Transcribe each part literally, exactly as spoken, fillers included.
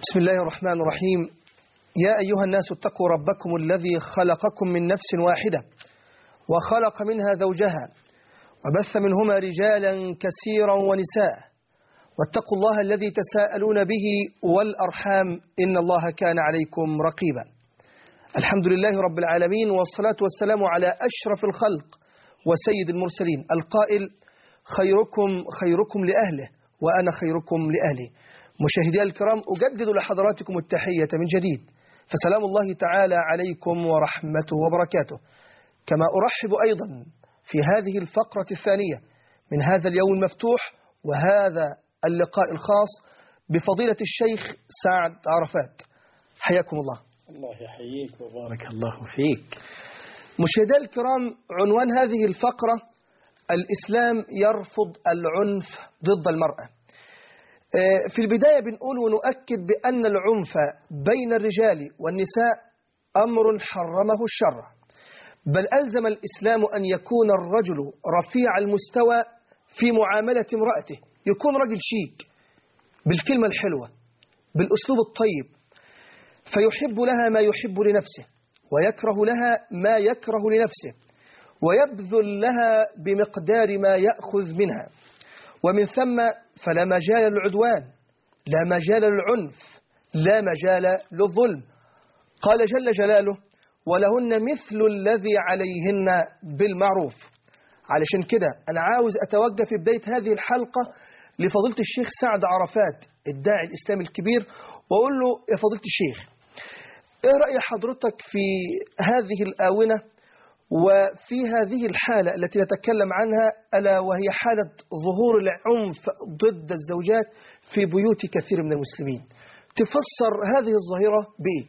بسم الله الرحمن الرحيم. يا أيها الناس اتقوا ربكم الذي خلقكم من نفس واحدة وخلق منها زوجها وبث منهما رجالا كثيرا ونساء، واتقوا الله الذي تساءلون به والأرحام إن الله كان عليكم رقيبا. الحمد لله رب العالمين، والصلاة والسلام على أشرف الخلق وسيد المرسلين القائل: خيركم خيركم لأهله وأنا خيركم لأهلي. مشاهدي الكرام، أجدد لحضراتكم التحية من جديد، فسلام الله تعالى عليكم ورحمته وبركاته. كما أرحب أيضا في هذه الفقرة الثانية من هذا اليوم المفتوح وهذا اللقاء الخاص بفضيلة الشيخ سعد عرفات. حياكم الله. الله يحييك وبارك الله فيك. مشاهدي الكرام، عنوان هذه الفقرة: الإسلام يرفض العنف ضد المرأة. في البداية بنقول ونؤكد بأن العنف بين الرجال والنساء أمر حرمه الشرع، بل ألزم الإسلام أن يكون الرجل رفيع المستوى في معاملة امرأته، يكون رجل شيك بالكلمة الحلوة بالأسلوب الطيب، فيحب لها ما يحب لنفسه ويكره لها ما يكره لنفسه، ويبذل لها بمقدار ما يأخذ منها. ومن ثم فلا مجال للعدوان، لا مجال للعنف، لا مجال للظلم. قال جل جلاله: ولهن مثل الذي عليهن بالمعروف. علشان كده أنا عاوز أتوجه في بداية هذه الحلقة لفضيلة الشيخ سعد عرفات الداعي الإسلامي الكبير، وأقول له: يا فضيلة الشيخ، إيه رأي حضرتك في هذه الآونة وفي هذه الحالة التي نتكلم عنها، ألا وهي حالة ظهور العنف ضد الزوجات في بيوت كثير من المسلمين؟ تفسر هذه الظاهرة بإيه؟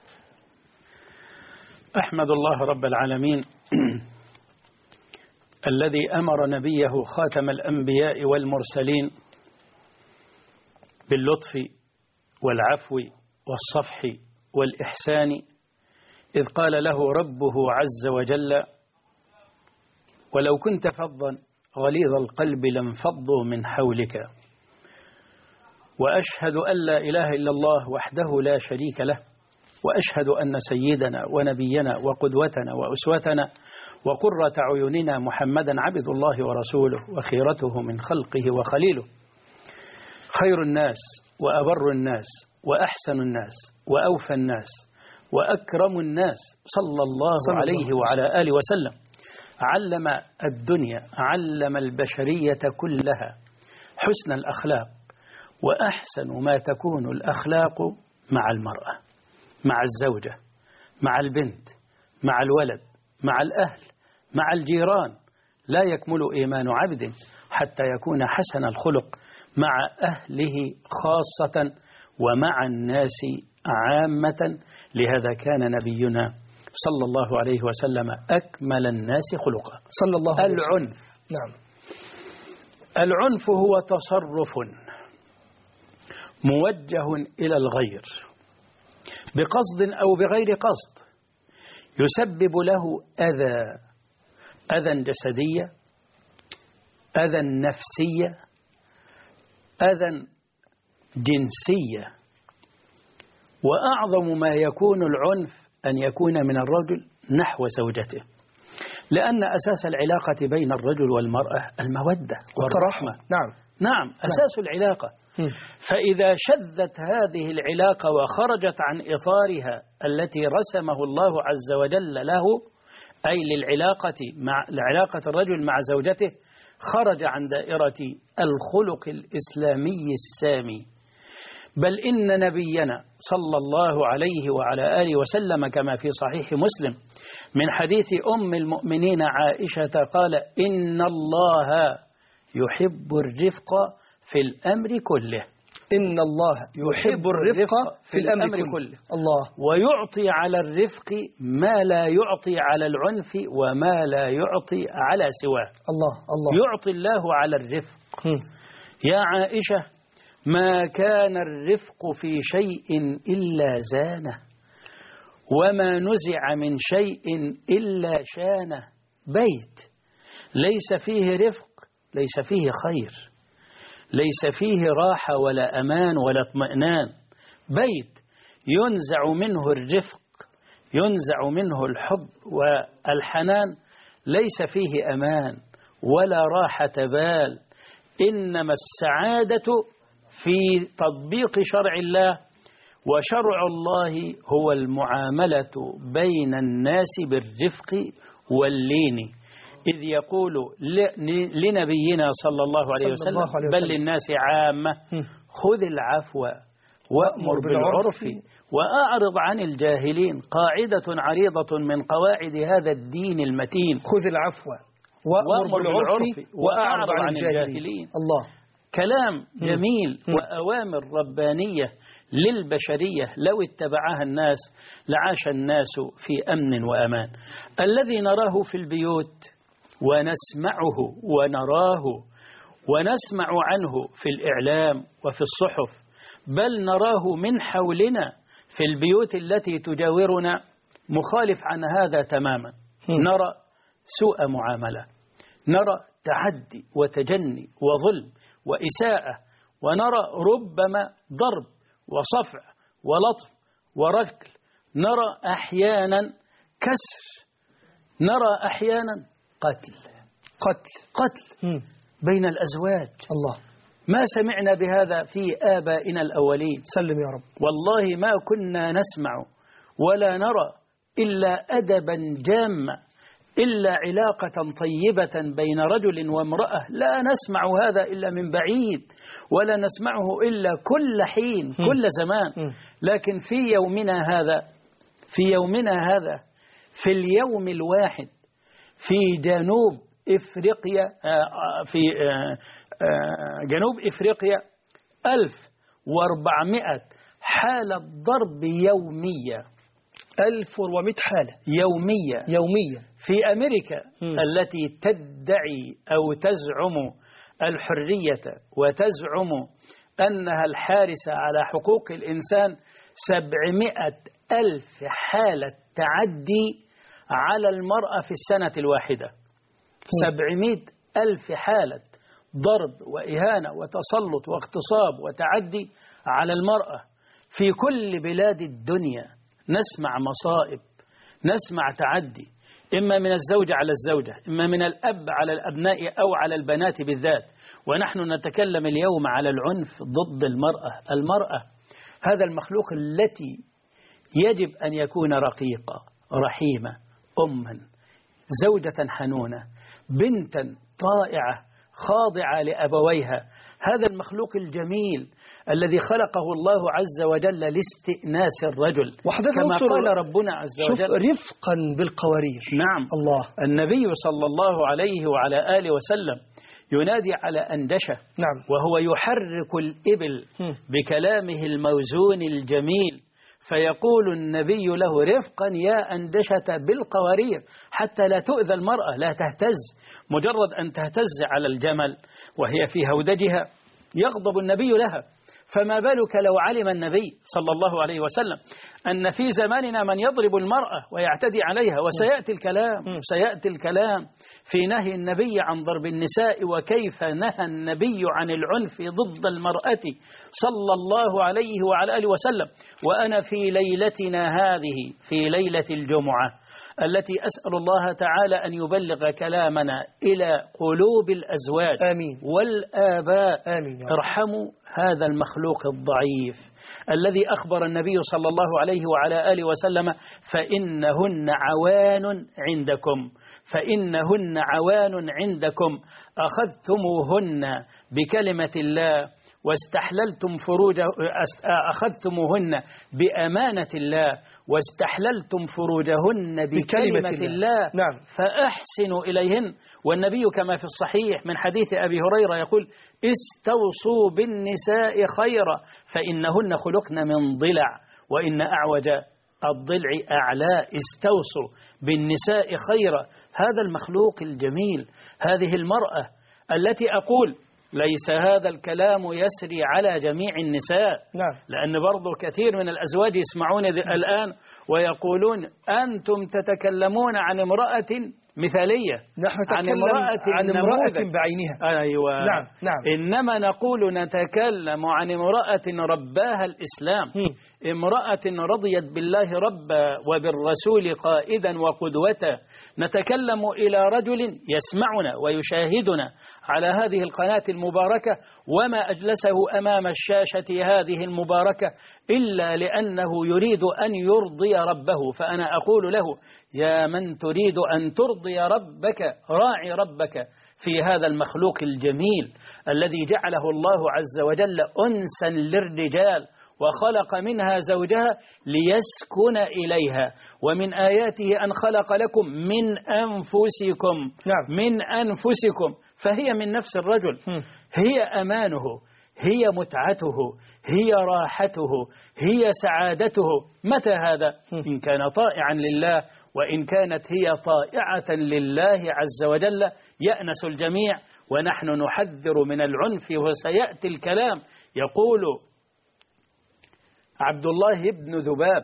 أحمد الله رب العالمين الذي أمر نبيه خاتم الأنبياء والمرسلين باللطف والعفو والصفح والإحسان، إذ قال له ربه عز وجل: ولو كنت فظا غليظ القلب لانفضوا من حولك. وأشهد أن لا إله إلا الله وحده لا شريك له، وأشهد أن سيدنا ونبينا وقدوتنا وأسوتنا وقرة عيوننا محمدا عبد الله ورسوله وخيرته من خلقه وخليله، خير الناس وأبر الناس وأحسن الناس وأوفى الناس وأكرم الناس صلى الله صلى عليه الله وعلى آله وسلم. علم الدنيا، علم البشرية كلها حسن الأخلاق، وأحسن ما تكون الأخلاق مع المرأة، مع الزوجة، مع البنت، مع الولد، مع الأهل، مع الجيران. لا يكمل إيمان عبد حتى يكون حسن الخلق مع أهله خاصة ومع الناس عامة. لهذا كان نبينا صلى الله عليه وسلم أكمل الناس خلقا. صلى الله عليه وسلم. العنف، نعم، العنف هو تصرف موجه إلى الغير بقصد أو بغير قصد، يسبب له أذى، أذى جسدية، أذى نفسية، أذى جنسية. وأعظم ما يكون العنف أن يكون من الرجل نحو زوجته، لأن أساس العلاقة بين الرجل والمرأة المودة والرحمة. نعم نعم، أساس نعم. العلاقة. فإذا شذت هذه العلاقة وخرجت عن إطارها التي رسمه الله عز وجل له، أي للعلاقة مع علاقة الرجل مع زوجته، خرج عن دائرة الخلق الإسلامي السامي. بل إن نبينا صلى الله عليه وعلى آله وسلم كما في صحيح مسلم من حديث أم المؤمنين عائشة قال: إن الله يحب الرفق في الأمر كله. إن الله يحب الرفق في الأمر كله. كله الله. ويعطي على الرفق ما لا يعطي على العنف وما لا يعطي على سواه. الله الله. يعطي الله على الرفق. يا عائشة، ما كان الرفق في شيء إلا زانه، وما نزع من شيء إلا شانه. بيت ليس فيه رفق ليس فيه خير، ليس فيه راحة ولا أمان ولا اطمئنان، بيت ينزع منه الرفق، ينزع منه الحب والحنان، ليس فيه أمان ولا راحة بال. إنما السعادة في تطبيق شرع الله، وشرع الله هو المعاملة بين الناس بالرفق واللين. إذ يقول لنبينا صلى الله عليه وسلم بل للناس عامة خذ العفو وأمر بالعرف وأعرض عن الجاهلين، قاعدة عريضة من قواعد هذا الدين المتين. خذ العفو وأمر بالعرف وأعرض عن الجاهلين. الله، كلام جميل وأوامر ربانية للبشرية لو اتبعها الناس لعاش الناس في أمن وأمان. الذي نراه في البيوت ونسمعه ونراه ونسمع عنه في الإعلام وفي الصحف، بل نراه من حولنا في البيوت التي تجاورنا، مخالف عن هذا تماما. نرى سوء معاملة، نرى تعدي وتجني وظلم وإساءة، ونرى ربما ضرب وصفع ولطم وركل، نرى أحيانا كسر، نرى أحيانا قتل قتل قتل م. بين الأزواج. الله، ما سمعنا بهذا في آبائنا الأولين. سلم يا رب. والله ما كنا نسمع ولا نرى إلا أدبا جاما، إلا علاقة طيبة بين رجل وامرأة، لا نسمع هذا إلا من بعيد، ولا نسمعه إلا كل حين كل زمان. لكن في يومنا هذا في يومنا هذا في اليوم الواحد في جنوب إفريقيا، في جنوب إفريقيا ألف وأربعمائة حالة ضرب يومية. ألف وأربعمائة حالة يومية يومية في أمريكا م. التي تدعي أو تزعم الحرية وتزعم أنها الحارسة على حقوق الإنسان. سبعمائة ألف حالة تعدي على المرأة في السنة الواحدة. سبعمائة ألف حالة ضرب وإهانة وتسلط واغتصاب وتعدي على المرأة في كل بلاد الدنيا. نسمع مصائب، نسمع تعدي، إما من الزوجة على الزوجة، إما من الأب على الأبناء أو على البنات بالذات. ونحن نتكلم اليوم على العنف ضد المرأة. المرأة هذا المخلوق التي يجب أن يكون رقيقة رحيمة، أما زوجة حنونة، بنتا طائعة خاضعة لأبويها. هذا المخلوق الجميل الذي خلقه الله عز وجل لاستئناس الرجل، كما قال ربنا عز وجل رفقا بالقوارير. نعم، الله، النبي صلى الله عليه وعلى آله وسلم ينادي على أندشة، نعم، وهو يحرك الإبل بكلامه الموزون الجميل، فيقول النبي له رفقا يا أندشة بالقوارير، حتى لا تؤذى المرأة، لا تهتز. مجرد أن تهتز على الجمل وهي في هودجها يغضب النبي لها، فما بالك لو علم النبي صلى الله عليه وسلم أن في زماننا من يضرب المرأة ويعتدي عليها. وسيأتي الكلام سيأتي الكلام في نهي النبي عن ضرب النساء، وكيف نهى النبي عن العنف ضد المرأة صلى الله عليه وعلى آله وسلم. وأنا في ليلتنا هذه، في ليلة الجمعة التي أسأل الله تعالى أن يبلغ كلامنا إلى قلوب الأزواج آمين. والآباء. آمين. ارحموا هذا المخلوق الضعيف الذي أخبر النبي صلى الله عليه وعلى آله وسلم فإنهن عوان عندكم فإنهن عوان عندكم أخذتموهن بكلمة الله واستحللتم فروج أخذتموهن بأمانة الله واستحللتم فروجهن بكلمة, بكلمة الله, الله نعم. فأحسنوا إليهن. والنبي كما في الصحيح من حديث أبي هريرة يقول استوصوا بالنساء خيرا فإنهن خلقن من ضلع وإن أعوج الضلع أعلى. استوصوا بالنساء خيرا. هذا المخلوق الجميل، هذه المرأة التي أقول ليس هذا الكلام يسري على جميع النساء، نعم. لأن برضو كثير من الأزواج يسمعون الآن ويقولون أنتم تتكلمون عن امرأة مثالية نحن عن نتكلم امرأة عن امرأة نموذج. بعينها. أيوة. نعم نعم. إنما نقول نتكلم عن امرأة رباها الإسلام، هم. امرأة رضيت بالله ربا وبالرسول قائدا وقدوة. نتكلم إلى رجل يسمعنا ويشاهدنا على هذه القناة المباركة، وما أجلسه أمام الشاشة هذه المباركة إلا لأنه يريد أن يرضي ربه. فأنا أقول له: يا من تريد أن ترضي ربك، راعي ربك في هذا المخلوق الجميل الذي جعله الله عز وجل أنسا للرجال، وخلق منها زوجها ليسكن إليها. ومن آياته أن خلق لكم من أنفسكم. نعم. من أنفسكم، فهي من نفس الرجل، هي أمانه، هي متعته، هي راحته، هي سعادته. متى هذا؟ إن كان طائعا لله، وإن كانت هي طائعة لله عز وجل يأنس الجميع. ونحن نحذر من العنف، وسيأتي الكلام. يقول عبد الله بن ذباب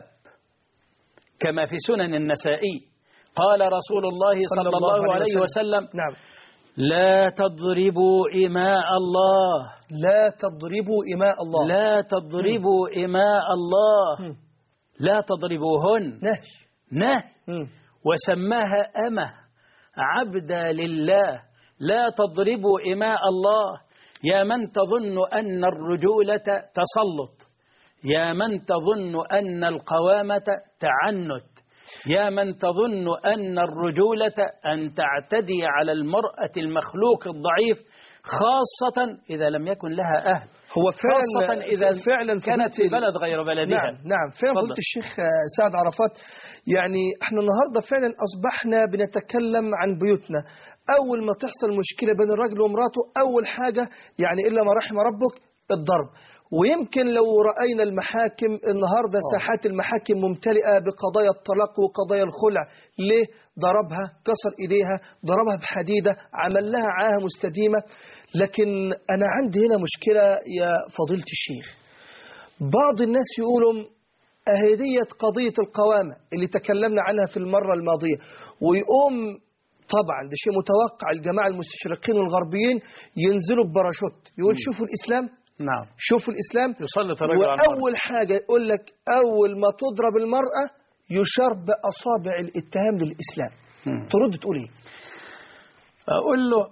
كما في سنن النسائي: قال رسول الله صلى, صلى الله, الله عليه وسلم, وسلم نعم: لا تضربوا إماء الله. لا تضربوا إماء الله. لا تضربوا م. إماء الله. م. لا تضربوهن. نهش. نه. وسماها أمة عبدا لله. لا تضربوا إماء الله. يا من تظن أن الرجولة تسلط، يا من تظن أن القوامة تعنت، يا من تظن أن الرجولة أن تعتدي على المرأة المخلوق الضعيف، خاصة إذا لم يكن لها أهل، هو فعلا خاصة إذا فعلا كانت في بلد غير بلدها. نعم نعم فعلا قلت الشيخ سعد عرفات. يعني احنا النهاردة فعلا أصبحنا بنتكلم عن بيوتنا. أول ما تحصل مشكلة بين الرجل ومراته، أول حاجة يعني إلا ما رحم ربك الضرب. ويمكن لو رأينا المحاكم النهاردة، ساحات المحاكم ممتلئة بقضايا الطلاق وقضايا الخلع. ليه؟ ضربها، كسر إيديها، ضربها بحديدة، عمل لها عاهة مستديمة. لكن أنا عندي هنا مشكلة يا فضيلة الشيخ. بعض الناس يقولوا أهدية قضية القوامة اللي تكلمنا عنها في المرة الماضية، ويقوم طبعا ده شيء متوقع الجماعة المستشرقين والغربيين ينزلوا بباراشوت يقول شوفوا الإسلام. نعم. شوفوا الإسلام. يسلط الرجل على المرأة. وأول حاجة يقول لك أول ما تضرب المرأة يشار بأصابع الاتهام للإسلام. م. ترد تقول إيه؟ أقول له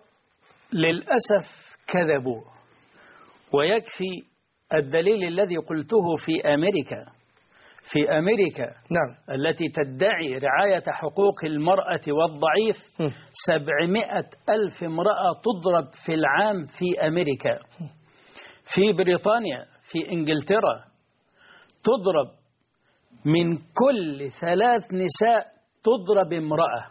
للأسف كذبوا. ويكفي الدليل الذي قلته في أمريكا. في أمريكا نعم. التي تدعي رعاية حقوق المرأة والضعيف، سبعمائة ألف امرأة تضرب في العام في أمريكا. في بريطانيا، في إنجلترا، تضرب من كل ثلاث نساء تضرب امرأة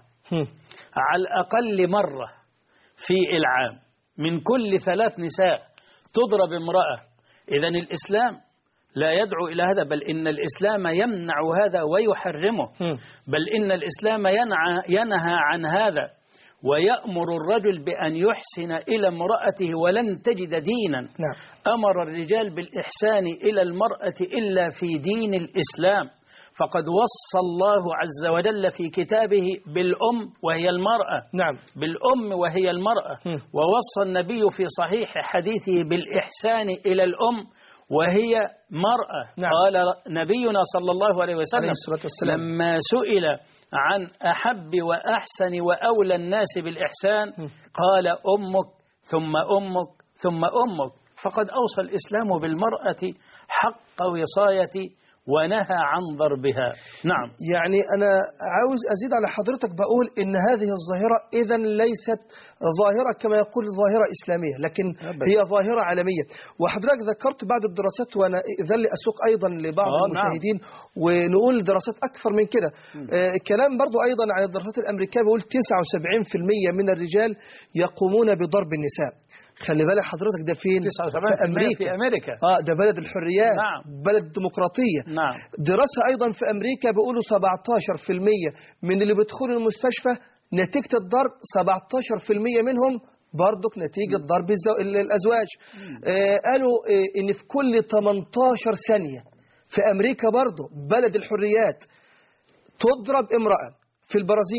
على الأقل مرة في العام. من كل ثلاث نساء تضرب امرأة. إذن الإسلام لا يدعو إلى هذا، بل إن الإسلام يمنع هذا ويحرمه، بل إن الإسلام ينهى عن هذا، ويأمر الرجل بأن يحسن إلى امرأته ولن تجد دينا نعم. أمر الرجال بالإحسان إلى المرأة إلا في دين الإسلام. فقد وصى الله عز وجل في كتابه بالأم وهي المرأة. نعم. بالأم وهي المرأة. م. ووصى النبي في صحيح حديثه بالإحسان إلى الأم وهي مرأة. نعم. قال نبينا صلى الله عليه وسلم لما سئل عن أحب وأحسن وأولى الناس بالإحسان قال أمك ثم أمك ثم أمك. فقد أوصى الإسلام بالمرأة حق وصاية ونهى عن ضربها. نعم. يعني أنا عاوز أزيد على حضرتك، بقول إن هذه الظاهرة إذن ليست ظاهرة كما يقول ظاهرة إسلامية، لكن أبدا. هي ظاهرة عالمية. وحضرتك ذكرت بعض الدراسات، وأنا إذن لي أسوق أيضا لبعض آه المشاهدين نعم. ونقول دراسات أكثر من كده. آه الكلام برضو أيضا عن الدراسات الأمريكية بيقول تسعة وسبعين بالمئة من الرجال يقومون بضرب النساء. خلي بالك حضرتك ده فين؟ في أمريكا. في أمريكا. آه ده بلد الحريات. نعم. بلد الديمقراطية. نعم. دراسة أيضا في أمريكا بيقولوا سبعة عشر بالمئة من اللي بيدخلوا المستشفى نتيجة الضرب، سبعة عشر بالمئة منهم برضك نتيجة ضرب الأزواج. آه قالوا آه إن في كل ثمانية عشر ثانية في أمريكا برضه بلد الحريات تضرب امرأة. في البرازيل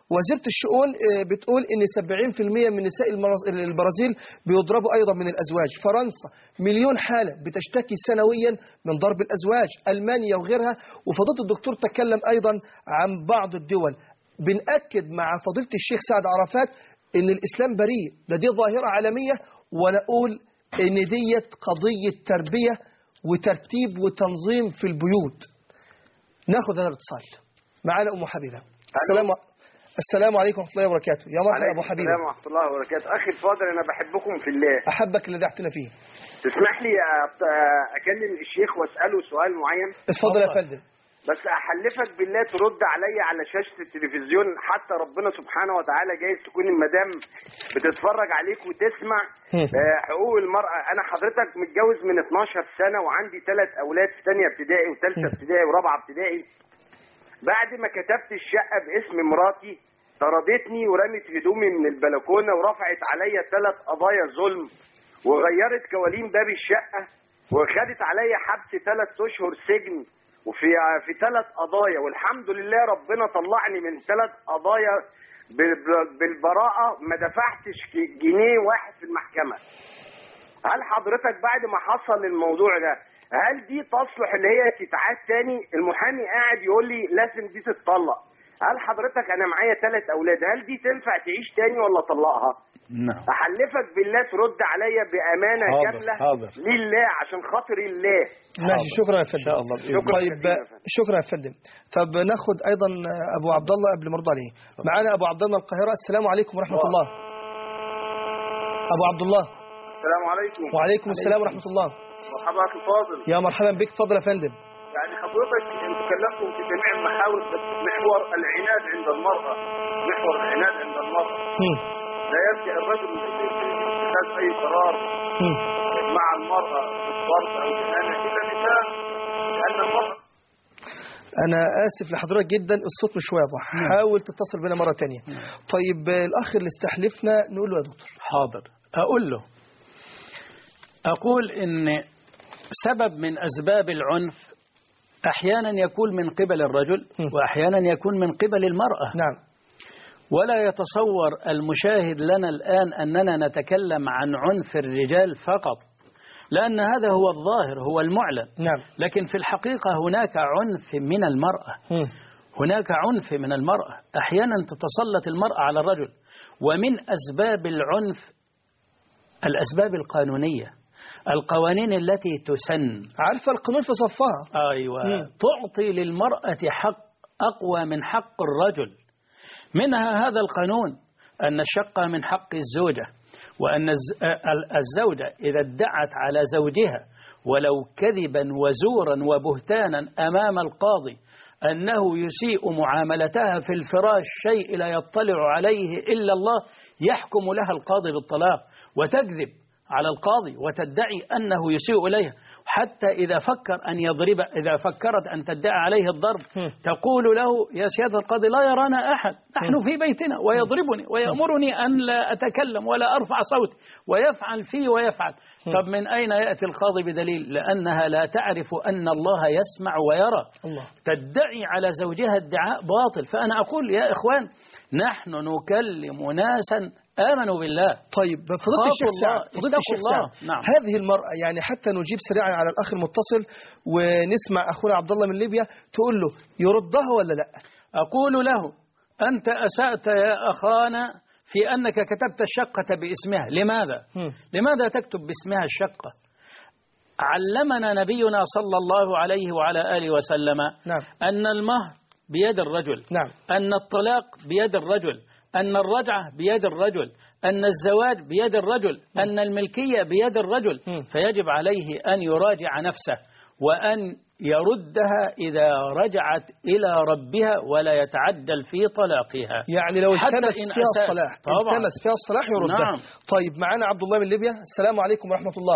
وزيرة الشؤون بتقول إن سبعين في المئة من نساء البرازيل بيضربوا أيضا من الأزواج. فرنسا مليون حالة بتشتكي سنويا من ضرب الأزواج. ألمانيا وغيرها. وفضيلة الدكتور تكلم أيضا عن بعض الدول. بنأكد مع فضيلة الشيخ سعد عرفات إن الإسلام بريء، ده دي ظاهرة عالمية، ونقول إن ديت قضية تربية وترتيب وتنظيم في البيوت. ناخذ هذا الاتصال. معنا أم حبيبة. السلام السلام عليكم ورحمة الله وبركاته. يا مرحبا أبو حبيبة. السلام ورحمة الله وبركاته. أخي الفاضل، أنا بحبكم في الله. أحبك اللي دعتنا فيه. تسمح لي أكلم الشيخ وأسأله سؤال معين؟ اتفضل يا فندم. بس أحلفك بالله ترد علي على شاشة التلفزيون، حتى ربنا سبحانه وتعالى جايز تكون المدام بتتفرج عليك وتسمع آه حقوق المرأة. أنا حضرتك متجوز من اتناشر سنة وعندي ثلاث أولاد في ثانية ابتدائي وثالثة ابتدائي ورابعة ابتدائي. بعد ما كتبت الشقة باسم مراتي طردتني ورمت هدومي من البلكونة ورفعت عليا ثلاث قضايا ظلم، وغيرت كوالين باب الشقة، وخدت عليا حبس ثلاث أشهر سجن، وفي في ثلاث قضايا. والحمد لله ربنا طلعني من ثلاث قضايا بالبراءة، ما دفعتش جنيه واحد في المحكمة. هل حضرتك بعد ما حصل الموضوع ده، هل دي تصلح اللي هي تتعاد تاني؟ المحامي قاعد يقول لي لازم دي تتطلق. هل حضرتك انا معايا ثلاث اولاد، هل دي تنفع تعيش تاني ولا اطلقها؟ نعم. احلفك بالله ترد عليا بامانه حاضر. كامله حاضر. لله عشان خاطر الله. ماشي، شكرا يا فندم. ان شاء الله. شكرا. طيب شكرا يا فندم. طب ناخد ايضا ابو عبد الله قبل ما نرد عليه. معانا ابو عبد الله من القاهره. السلام عليكم ورحمه الله. الله. ابو عبد الله. السلام عليكم. وعليكم السلام ورحمه الله. مرحبا اخي الفاضل. يا مرحبا بك، اتفضل يا فندم. يعني حضرتك تكلمتم في جميع المحاور، بس محور العناد عند المرأة، محور العناد عند المرأة هم. لا يلجأ الرجل لاتخاذ أي قرار هم. مع المرأة بالضرب أو بالإهانة إلا بسبب لأن المرأة. أنا آسف لحضرتك جدا، الصوت مش واضح. حاول تتصل بنا مرة تانية. طيب الأخ اللي استحلفنا نقول له يا دكتور. حاضر. أقول له أقول إن سبب من أسباب العنف أحيانا يكون من قبل الرجل وأحيانا يكون من قبل المرأة. نعم. ولا يتصور المشاهد لنا الآن أننا نتكلم عن عنف الرجال فقط، لأن هذا هو الظاهر، هو المعلن. نعم. لكن في الحقيقة هناك عنف من المرأة. هم. هناك عنف من المرأة. أحيانا تتسلط المرأة على الرجل. ومن أسباب العنف الأسباب القانونية، القوانين التي تسن. عارفة القانون في صفها. أيوة. مم. تعطي للمرأة حق أقوى من حق الرجل. منها هذا القانون أن الشقة من حق الزوجة، وأن الزوجة إذا ادعت على زوجها ولو كذبا وزورا وبهتانا أمام القاضي أنه يسيء معاملتها في الفراش شيء لا يطلع عليه إلا الله، يحكم لها القاضي بالطلاق، وتكذب على القاضي وتدعي أنه يسيء إليها. حتى إذا فكر أن يضرب، إذا فكرت أن تدعي عليه الضرب تقول له يا سيادة القاضي لا يرانا أحد، نحن في بيتنا، ويضربني ويأمرني أن لا أتكلم ولا أرفع صوتي، ويفعل فيه ويفعل. طب من أين يأتي القاضي بدليل؟ لأنها لا تعرف أن الله يسمع ويرى. الله. تدعي على زوجها ادعاء باطل. فأنا أقول يا إخوان، نحن نكلم ناسا آمنوا بالله. طيب فضيلة الشيخ سعد، فضيلة الشيخ سعد، نعم. هذه المرأة يعني حتى نجيب سريعا على الأخ المتصل ونسمع أخونا عبد الله من ليبيا، تقول له يردها ولا لا؟ أقول له أنت أسأت يا أخانا في أنك كتبت الشقة باسمها. لماذا؟ م. لماذا تكتب باسمها الشقة؟ علمنا نبينا صلى الله عليه وعلى آله وسلم نعم. أن المهر بيد الرجل، نعم. أن الطلاق بيد الرجل، أن الرجعة بيد الرجل، أن الزواج بيد الرجل، م. أن الملكية بيد الرجل. م. فيجب عليه أن يراجع نفسه وأن يردها إذا رجعت إلى ربها ولا يتعجل في طلاقها. يعني لو التمس فيها الصلاح، التمس فيها الصلاح يردها. نعم. طيب معنا عبد الله من ليبيا. السلام عليكم ورحمة الله.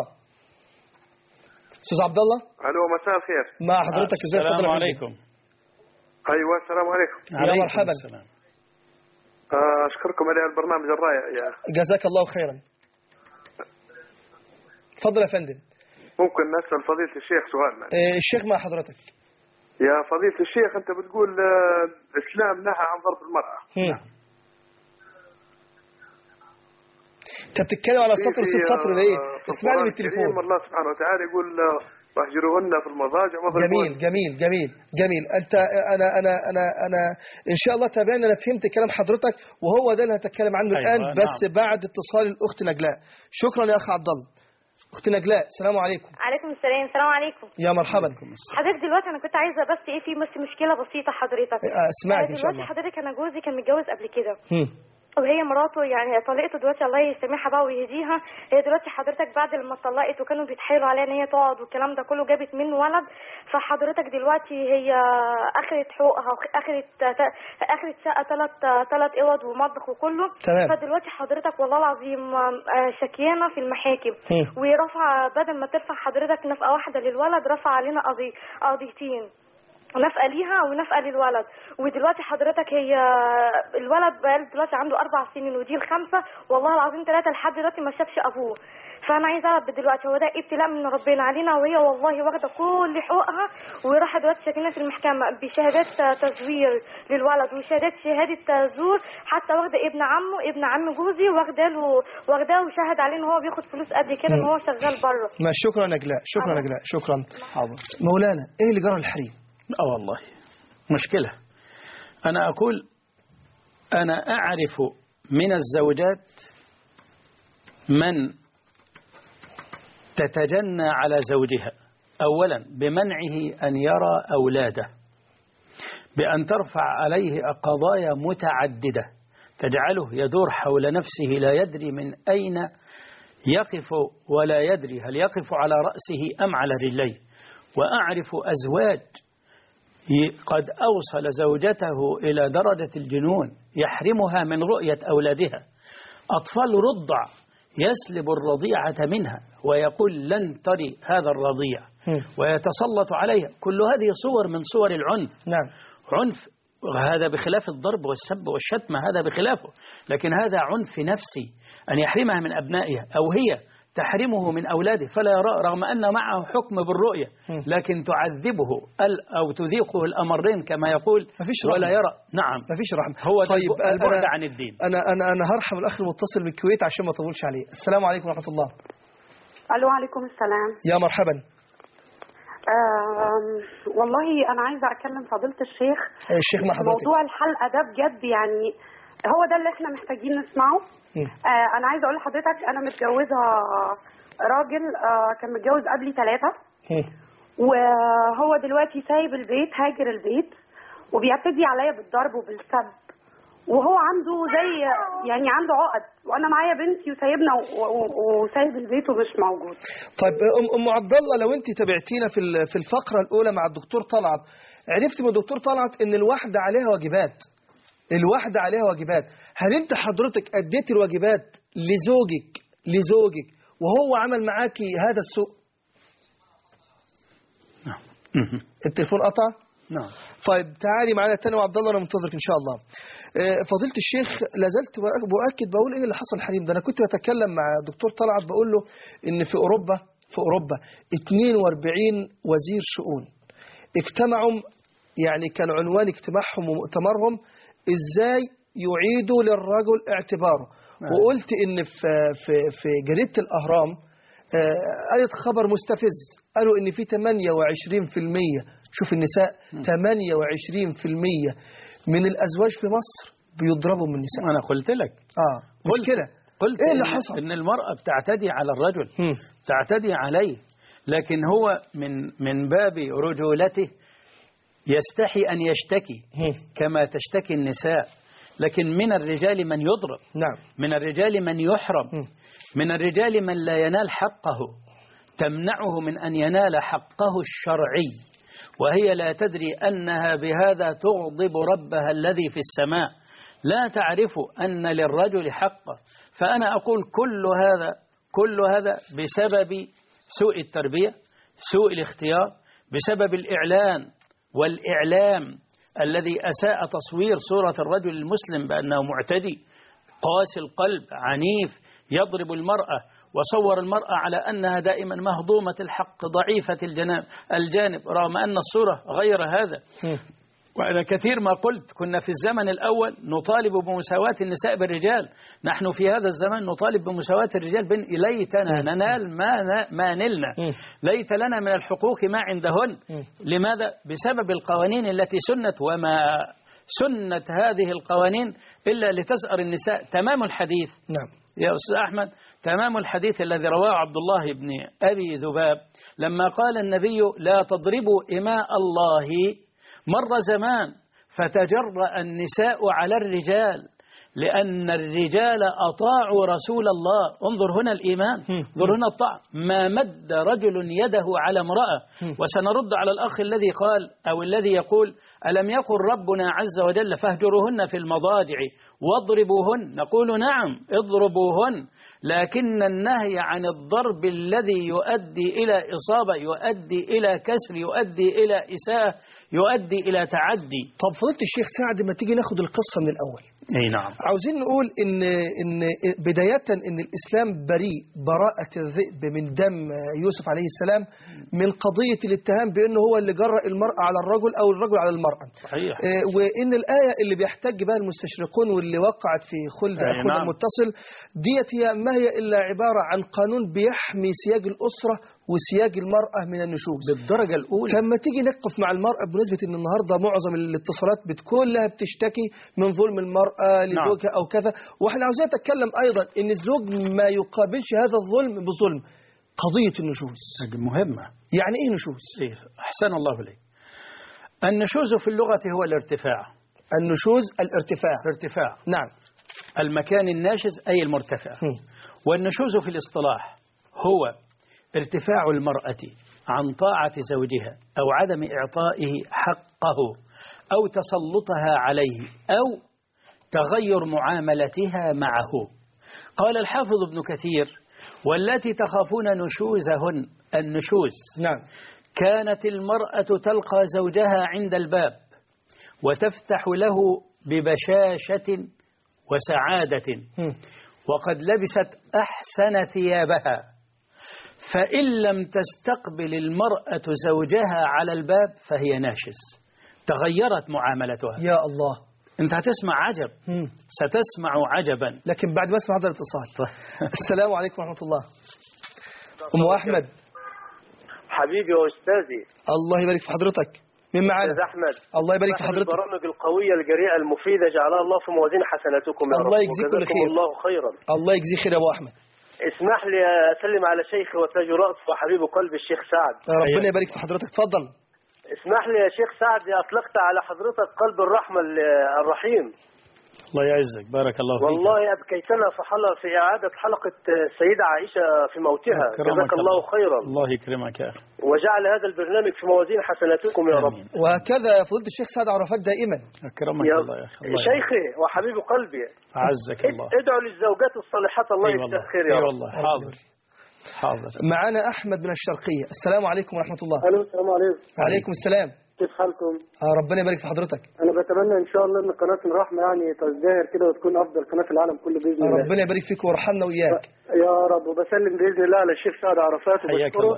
أستاذ عبد الله. ألو، مساء الخير. مع حضرتك ازاي؟ السلام عليكم. أيوة السلام عليكم. يا مرحبا. السلام. أشكركم على البرنامج الرائع يا جزاك الله خيرا. تفضل يا فندم. ممكن نسأل فضيلة الشيخ سؤال؟ إيه الشيخ مع حضرتك. يا فضيلة الشيخ، أنت بتقول الإسلام نهى عن ضرب المرأة. هم. انت بتتكلم على سطر وسط سطر ليه؟ اسمعني من التليفون. الله سبحانه وتعالى يقول واهجروهن في المضاجع وضربوهن. جميل جميل جميل جميل. انت انا انا انا انا ان شاء الله تابعنا، انا فهمت كلام حضرتك وهو ده اللي هتكلم عنه أيوة الان، بس نعم. بعد اتصال الاخت نجلاء. شكرا يا اخ عبد الله. اخت نجلاء السلام عليكم. عليكم السلام. السلام عليكم يا مرحبا. حضرتك. دلوقتي انا كنت عايزه بس ايه في بس مشكله بسيطه حضرتك. اسمعك ان شاء الله. دلوقتي حضرتك انا جوزي كان متجوز قبل كده هم. وهي مراته يعني طلقته دلوقتي الله يسامحها بقى ويهديها. هي دلوقتي حضرتك بعد لما اتطلقت وكانوا بيتحايلوا عليها ان هي تقعد والكلام ده كله جابت منه ولد، فحضرتك دلوقتي هي اخذت حقوقها واخذت اخذت شقه ثلاث ثلاث اوض ومطبخ وكله. تمام. فدلوقتي حضرتك والله العظيم شكيانه في المحاكم هم. ورفع بدل ما ترفع حضرتك نفقه واحده للولد رفع علينا قضي قضيتين، نفقه ليها ونفقه للولد. ودلوقتي حضرتك هي الولد بقى دلوقتي عنده اربع سنين ودي الخمسه، والله العظيم ثلاثه لحد دلوقتي ما شافش ابوه. فانا عايزه اعرف دلوقتي هو ده ابتلاء من ربنا علينا، وهي والله واخده كل حقوقها وراحت دلوقتي شاكينه في المحكمه بشهادات تزوير للولد وشهادات شهاده زور، حتى واخده ابن عمه ابن عم جوزي واخده له واخداه وشهد عليه ان هو بياخد فلوس قد كده ان هو شغال بره. ما شكرا نجلاء. شكرا نجلاء. شكرا. حاضر. مولانا ايه اللي جرى الحريم؟ اه والله مشكلة. أنا أقول أنا أعرف من الزوجات من تتجنى على زوجها، أولا بمنعه أن يرى أولاده، بأن ترفع عليه قضايا متعددة تجعله يدور حول نفسه لا يدري من أين يقف ولا يدري هل يقف على رأسه أم على رجليه. وأعرف أزواج قد أوصل زوجته إلى درجة الجنون يحرمها من رؤية أولادها، أطفال رضع يسلب الرضيعة منها ويقول لن تري هذا الرضيع ويتسلط عليها. كل هذه صور من صور العنف. نعم. عنف هذا بخلاف الضرب والسب والشتم، هذا بخلافه، لكن هذا عنف نفسي أن يحرمها من أبنائها أو هي تحرمه من أولاده فلا يرى، رغم أن معه حكم بالرؤية لكن تعذبه أو تذيقه الأمرين كما يقول ولا يرى. نعم ما فيش رحمة. هو طيب البعد أنا عن الدين. أنا أنا أنا هرحم الأخ المتصل من الكويت عشان ما أطولش عليه. السلام عليكم ورحمة الله. الو عليكم السلام. يا مرحبا. والله أنا عايزة أكلم فضيلة الشيخ. الشيخ مع حضرتك. موضوع الحلقة ده بجد يعني هو ده اللي احنا محتاجين نسمعه. آه أنا عايزة أقول لحضرتك أنا متجوزة راجل آه كان متجوز قبلي ثلاثة، وهو دلوقتي سايب البيت هاجر البيت وبيعتدي عليا بالضرب وبالسب، وهو عنده زي يعني عنده عقد، وأنا معايا بنتي وسايبنا وسايب البيت ومش موجود. طيب أم أم عبد الله لو أنت تابعتينا في في الفقرة الأولى مع الدكتور طلعت، عرفت من الدكتور طلعت إن الواحدة عليها واجبات. الواحدة عليها واجبات. هل أنت حضرتك أديت الواجبات لزوجك لزوجك وهو عمل معاكي هذا السوء؟ نعم. التليفون قطع؟ نعم. طيب تعالي معانا تاني وعبد الله انا منتظرك ان شاء الله. فضيلة الشيخ لازلت بؤكد بقول ايه اللي حصل الحريم ده. انا كنت بتكلم مع دكتور طلعت بقول له ان في اوروبا في اوروبا اثنين وأربعين وزير شؤون اجتمعوا، يعني كان عنوان اجتماعهم ومؤتمرهم ازاي يعيدوا للرجل اعتباره. وقلت ان في في في جريدة الاهرام قالت خبر مستفز، قالوا ان في ثمانية وعشرين بالمئة، شوف النساء ثمانية وعشرين بالمئة من الازواج في مصر بيضربوا من النساء. انا قلت لك اه مشكلة. قلت ايه اللي إن حصل؟ ان المرأة بتعتدي على الرجل هم. تعتدي عليه، لكن هو من من باب رجولته يستحي ان يشتكي هم. كما تشتكي النساء، لكن من الرجال من يضرب. نعم. من الرجال من يحرم. هم. من الرجال من لا ينال حقه، تمنعه من أن ينال حقه الشرعي، وهي لا تدري أنها بهذا تغضب ربها الذي في السماء، لا تعرف أن للرجل حقه. فأنا أقول كل هذا كل هذا بسبب سوء التربية، سوء الاختيار، بسبب الإعلان والإعلام الذي أساء تصوير صورة الرجل المسلم بأنه معتدي قاسي القلب عنيف يضرب المرأة، وصور المرأة على أنها دائما مهضومة الحق ضعيفة الجناب الجانب، رغم أن الصورة غير هذا. وأنا كثير ما قلت كنا في الزمن الأول نطالب بمساواة النساء بالرجال، نحن في هذا الزمن نطالب بمساواة الرجال بين ليتنا ننال ما ما نلنا، ليت لنا من الحقوق ما عندهن. لماذا؟ بسبب القوانين التي سنت، وما سنت هذه القوانين إلا لتزأر النساء. تمام الحديث نعم يا أستاذ أحمد، تمام الحديث الذي رواه عبد الله بن أبي ذباب لما قال النبي لا تضربوا إماء الله، مر زمان فتجرأ النساء على الرجال لأن الرجال أطاعوا رسول الله. انظر هنا الإيمان، انظر هنا الطاعة. ما مد رجل يده على امرأة. وسنرد على الأخ الذي قال أو الذي يقول ألم يقل ربنا عز وجل فاهجروهن في المضاجع واضربوهن؟ نقول نعم اضربوهن، لكن النهي عن الضرب الذي يؤدي إلى إصابة، يؤدي إلى كسر، يؤدي إلى إساءة، يؤدي إلى تعدي. طب فضيلة الشيخ سعد، ما تيجي ناخد القصة من الأول. أي نعم. عاوزين نقول إن إن بداية إن الإسلام بريء براءة الذئب من دم يوسف عليه السلام من قضية الاتهام بأنه هو اللي جرأ المرأة على الرجل أو الرجل على المرأة. صحيح. وإن الآية اللي بيحتج بها المستشرقون واللي وقعت في خلد أخونا نعم. المتصل ديت هي ما هي إلا عبارة عن قانون بيحمي سياج الأسرة وسياج المرأة من النشوز بالدرجة الأولى. لما تيجي نقف مع المرأة بنسبة إن النهاردة معظم الاتصالات بتكون لها بتشتكي من ظلم المرأة لزوجها نعم. أو كذا، وإحنا عاوزين نتكلم أيضا إن الزوج ما يقابلش هذا الظلم بظلم. قضية النشوز مهمة. يعني إيه نشوز؟ إيه؟ أحسن الله إليك. النشوز في اللغة هو الارتفاع. النشوز الارتفاع. الارتفاع نعم. المكان الناشز أي المرتفع. م. والنشوز في الاصطلاح هو ارتفاع المرأة عن طاعة زوجها أو عدم إعطائه حقه أو تسلطها عليه أو تغير معاملتها معه. قال الحافظ ابن كثير والتي تخافون نشوزهن النشوز نعم. كانت المرأة تلقى زوجها عند الباب وتفتح له ببشاشة وسعادة م. وقد لبست أحسن ثيابها، فإن لم تستقبل المرأة زوجها على الباب فهي ناشز، تغيرت معاملتها. يا الله، أنت هتسمع عجب. م. ستسمع عجبا. لكن بعد ما اسمع هذا الاتصال. السلام عليكم ورحمة الله. أم أحمد. حبيبي وأستاذي. الله يبارك في حضرتك. مين معانا؟ أستاذ أحمد. الله يبارك في حضرتك. البرامج القوية الجريئة المفيدة جعلها الله في موازين حسناتكم يا رب. الله يجزيك كل خير. الله خيرا. الله يجزيك خير يا أبو أحمد. اسمح لي أسلم على شيخي وتاج رأس وحبيب قلب الشيخ سعد. ربنا يبارك في حضرتك، اتفضل. اسمح لي يا شيخ سعد، أطلقت على حضرتك قلب الرحمة الرحيم. الله يعزك، بارك الله فيك. والله أبكيتنا في حلقة في إعادة حلقة السيدة عائشة في موتها، جزاك الله خيرا. الله يكرمك يا أخي. وجعل هذا البرنامج في موازين حسناتكم يا رب. وهكذا يا فضيلة الشيخ سعد عرفات دائما. أكرمك يا الله يا أخي. شيخي وحبيب قلبي، أعزك الله. ادعوا للزوجات الصالحات الله يجزاك خير يا رب. أي والله. حاضر حاضر. معنا أحمد من الشرقية. السلام عليكم ورحمة الله. ألو السلام عليكم. وعليكم السلام. كيف حالكم؟ آه ربنا يبارك في حضرتك. أنا بتمنى إن شاء الله إن قناة الرحمة يعني تزدهر كده وتكون أفضل قناة في العالم كله بإذن الله. ربنا يبارك فيك ويرحمنا وإياك. يا رب. وبسلم بإذن الله على الشيخ سعد عرفات وبشكره.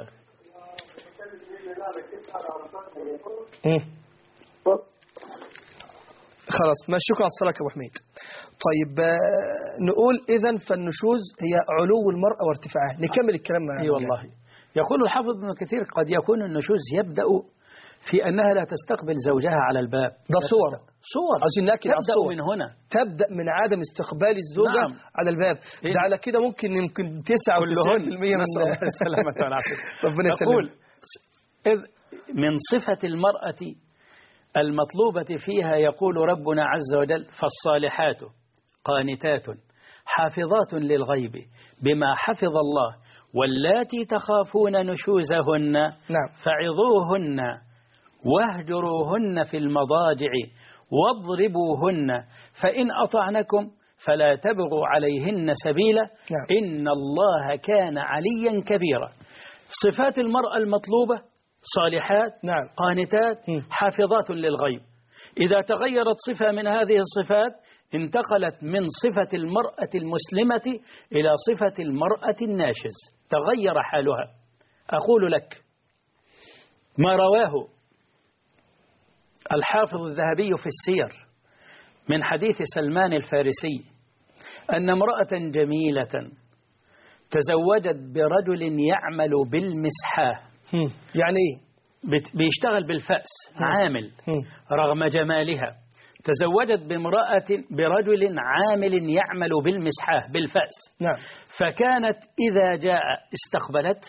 خلاص ما شكرا على الصلاة يا أبو حميد. طيب نقول إذن فالنشوز هي علو المرأة وارتفاعها. نكمل الكلام معنا. أي والله. يقول الحافظ ابن كثير قد يكون النشوز يبدأ في أنها لا تستقبل زوجها على الباب. ده صور صور عايزين ناكل على الصور. من هنا تبدأ من عدم استقبال الزوجة نعم. على الباب. إيه؟ ده على كده ممكن يمكن تسعة وتسعين بالمئة من السلامة والعافية. ربنا يسلمك. من صفة المرأة المطلوبة فيها يقول ربنا عز وجل فالصالحات قانتات حافظات للغيب بما حفظ الله واللاتي تخافون نشوزهن نعم. فعظوهن واهجروهن في المضاجع واضربوهن فإن أطعنكم فلا تبغوا عليهن سبيلا نعم. إن الله كان عليا كبيرا. صفات المرأة المطلوبة صالحات نعم. قانتات م. حافظات للغيب. إذا تغيرت صفة من هذه الصفات انتقلت من صفة المرأة المسلمة إلى صفة المرأة الناشز، تغير حالها. أقول لك ما رواه الحافظ الذهبي في السير من حديث سلمان الفارسي أن امرأة جميلة تزوجت برجل يعمل بالمسحاه. يعني إيه؟ بيشتغل بالفأس، عامل رغم جمالها. تزوجت بامرأة برجل عامل يعمل بالمسحاه بالفأس. نعم. فكانت إذا جاء استقبلت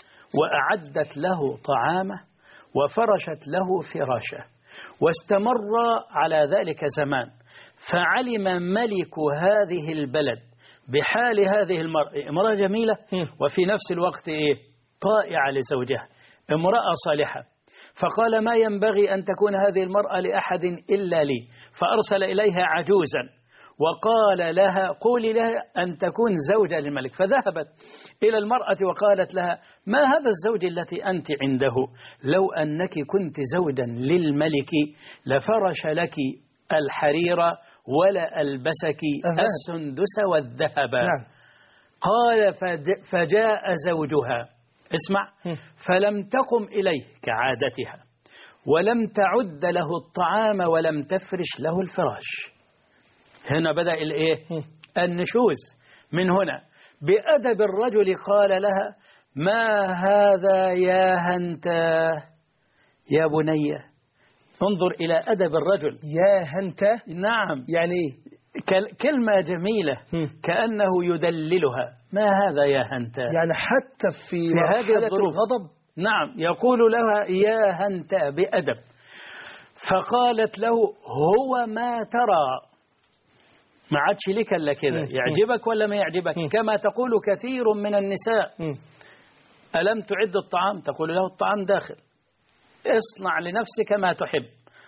وأعدت له طعامه وفرشت له فراشه، واستمر على ذلك زمان. فعلم ملك هذه البلد بحال هذه المرأة، امرأة جميلة وفي نفس الوقت إيه؟ طائعة لزوجها، امرأة صالحة. فقال ما ينبغي أن تكون هذه المرأة لأحد إلا لي، فأرسل إليها عجوزا وقال لها قولي لها أن تكون زوجة للملك. فذهبت إلى المرأة وقالت لها ما هذا الزوج التي أنت عنده؟ لو أنك كنت زوجا للملك لفرش لك الحرير ولا ألبسك السندس والذهب. نعم. قال فجاء زوجها، اسمع، فلم تقم إليه كعادتها ولم تعد له الطعام ولم تفرش له الفراش. هنا بدأ الإيه؟ النشوز. من هنا بأدب الرجل قال لها ما هذا يا هنتا يا بني. انظر إلى أدب الرجل. يا هنتا؟ نعم. يعني إيه؟ كلمة جميلة كأنه يدللها. ما هذا يا هنتا؟ يعني حتى في, في مرحلة هذه الظروف الغضب. نعم، يقول لها يا هنتا بأدب. فقالت له هو ما ترى. ما عادش لك إلا كذا، يعجبك ولا ما يعجبك؟ كما تقول كثير من النساء. ألم تعد الطعام؟ تقول له الطعام داخل. اصنع لنفسك ما تحب،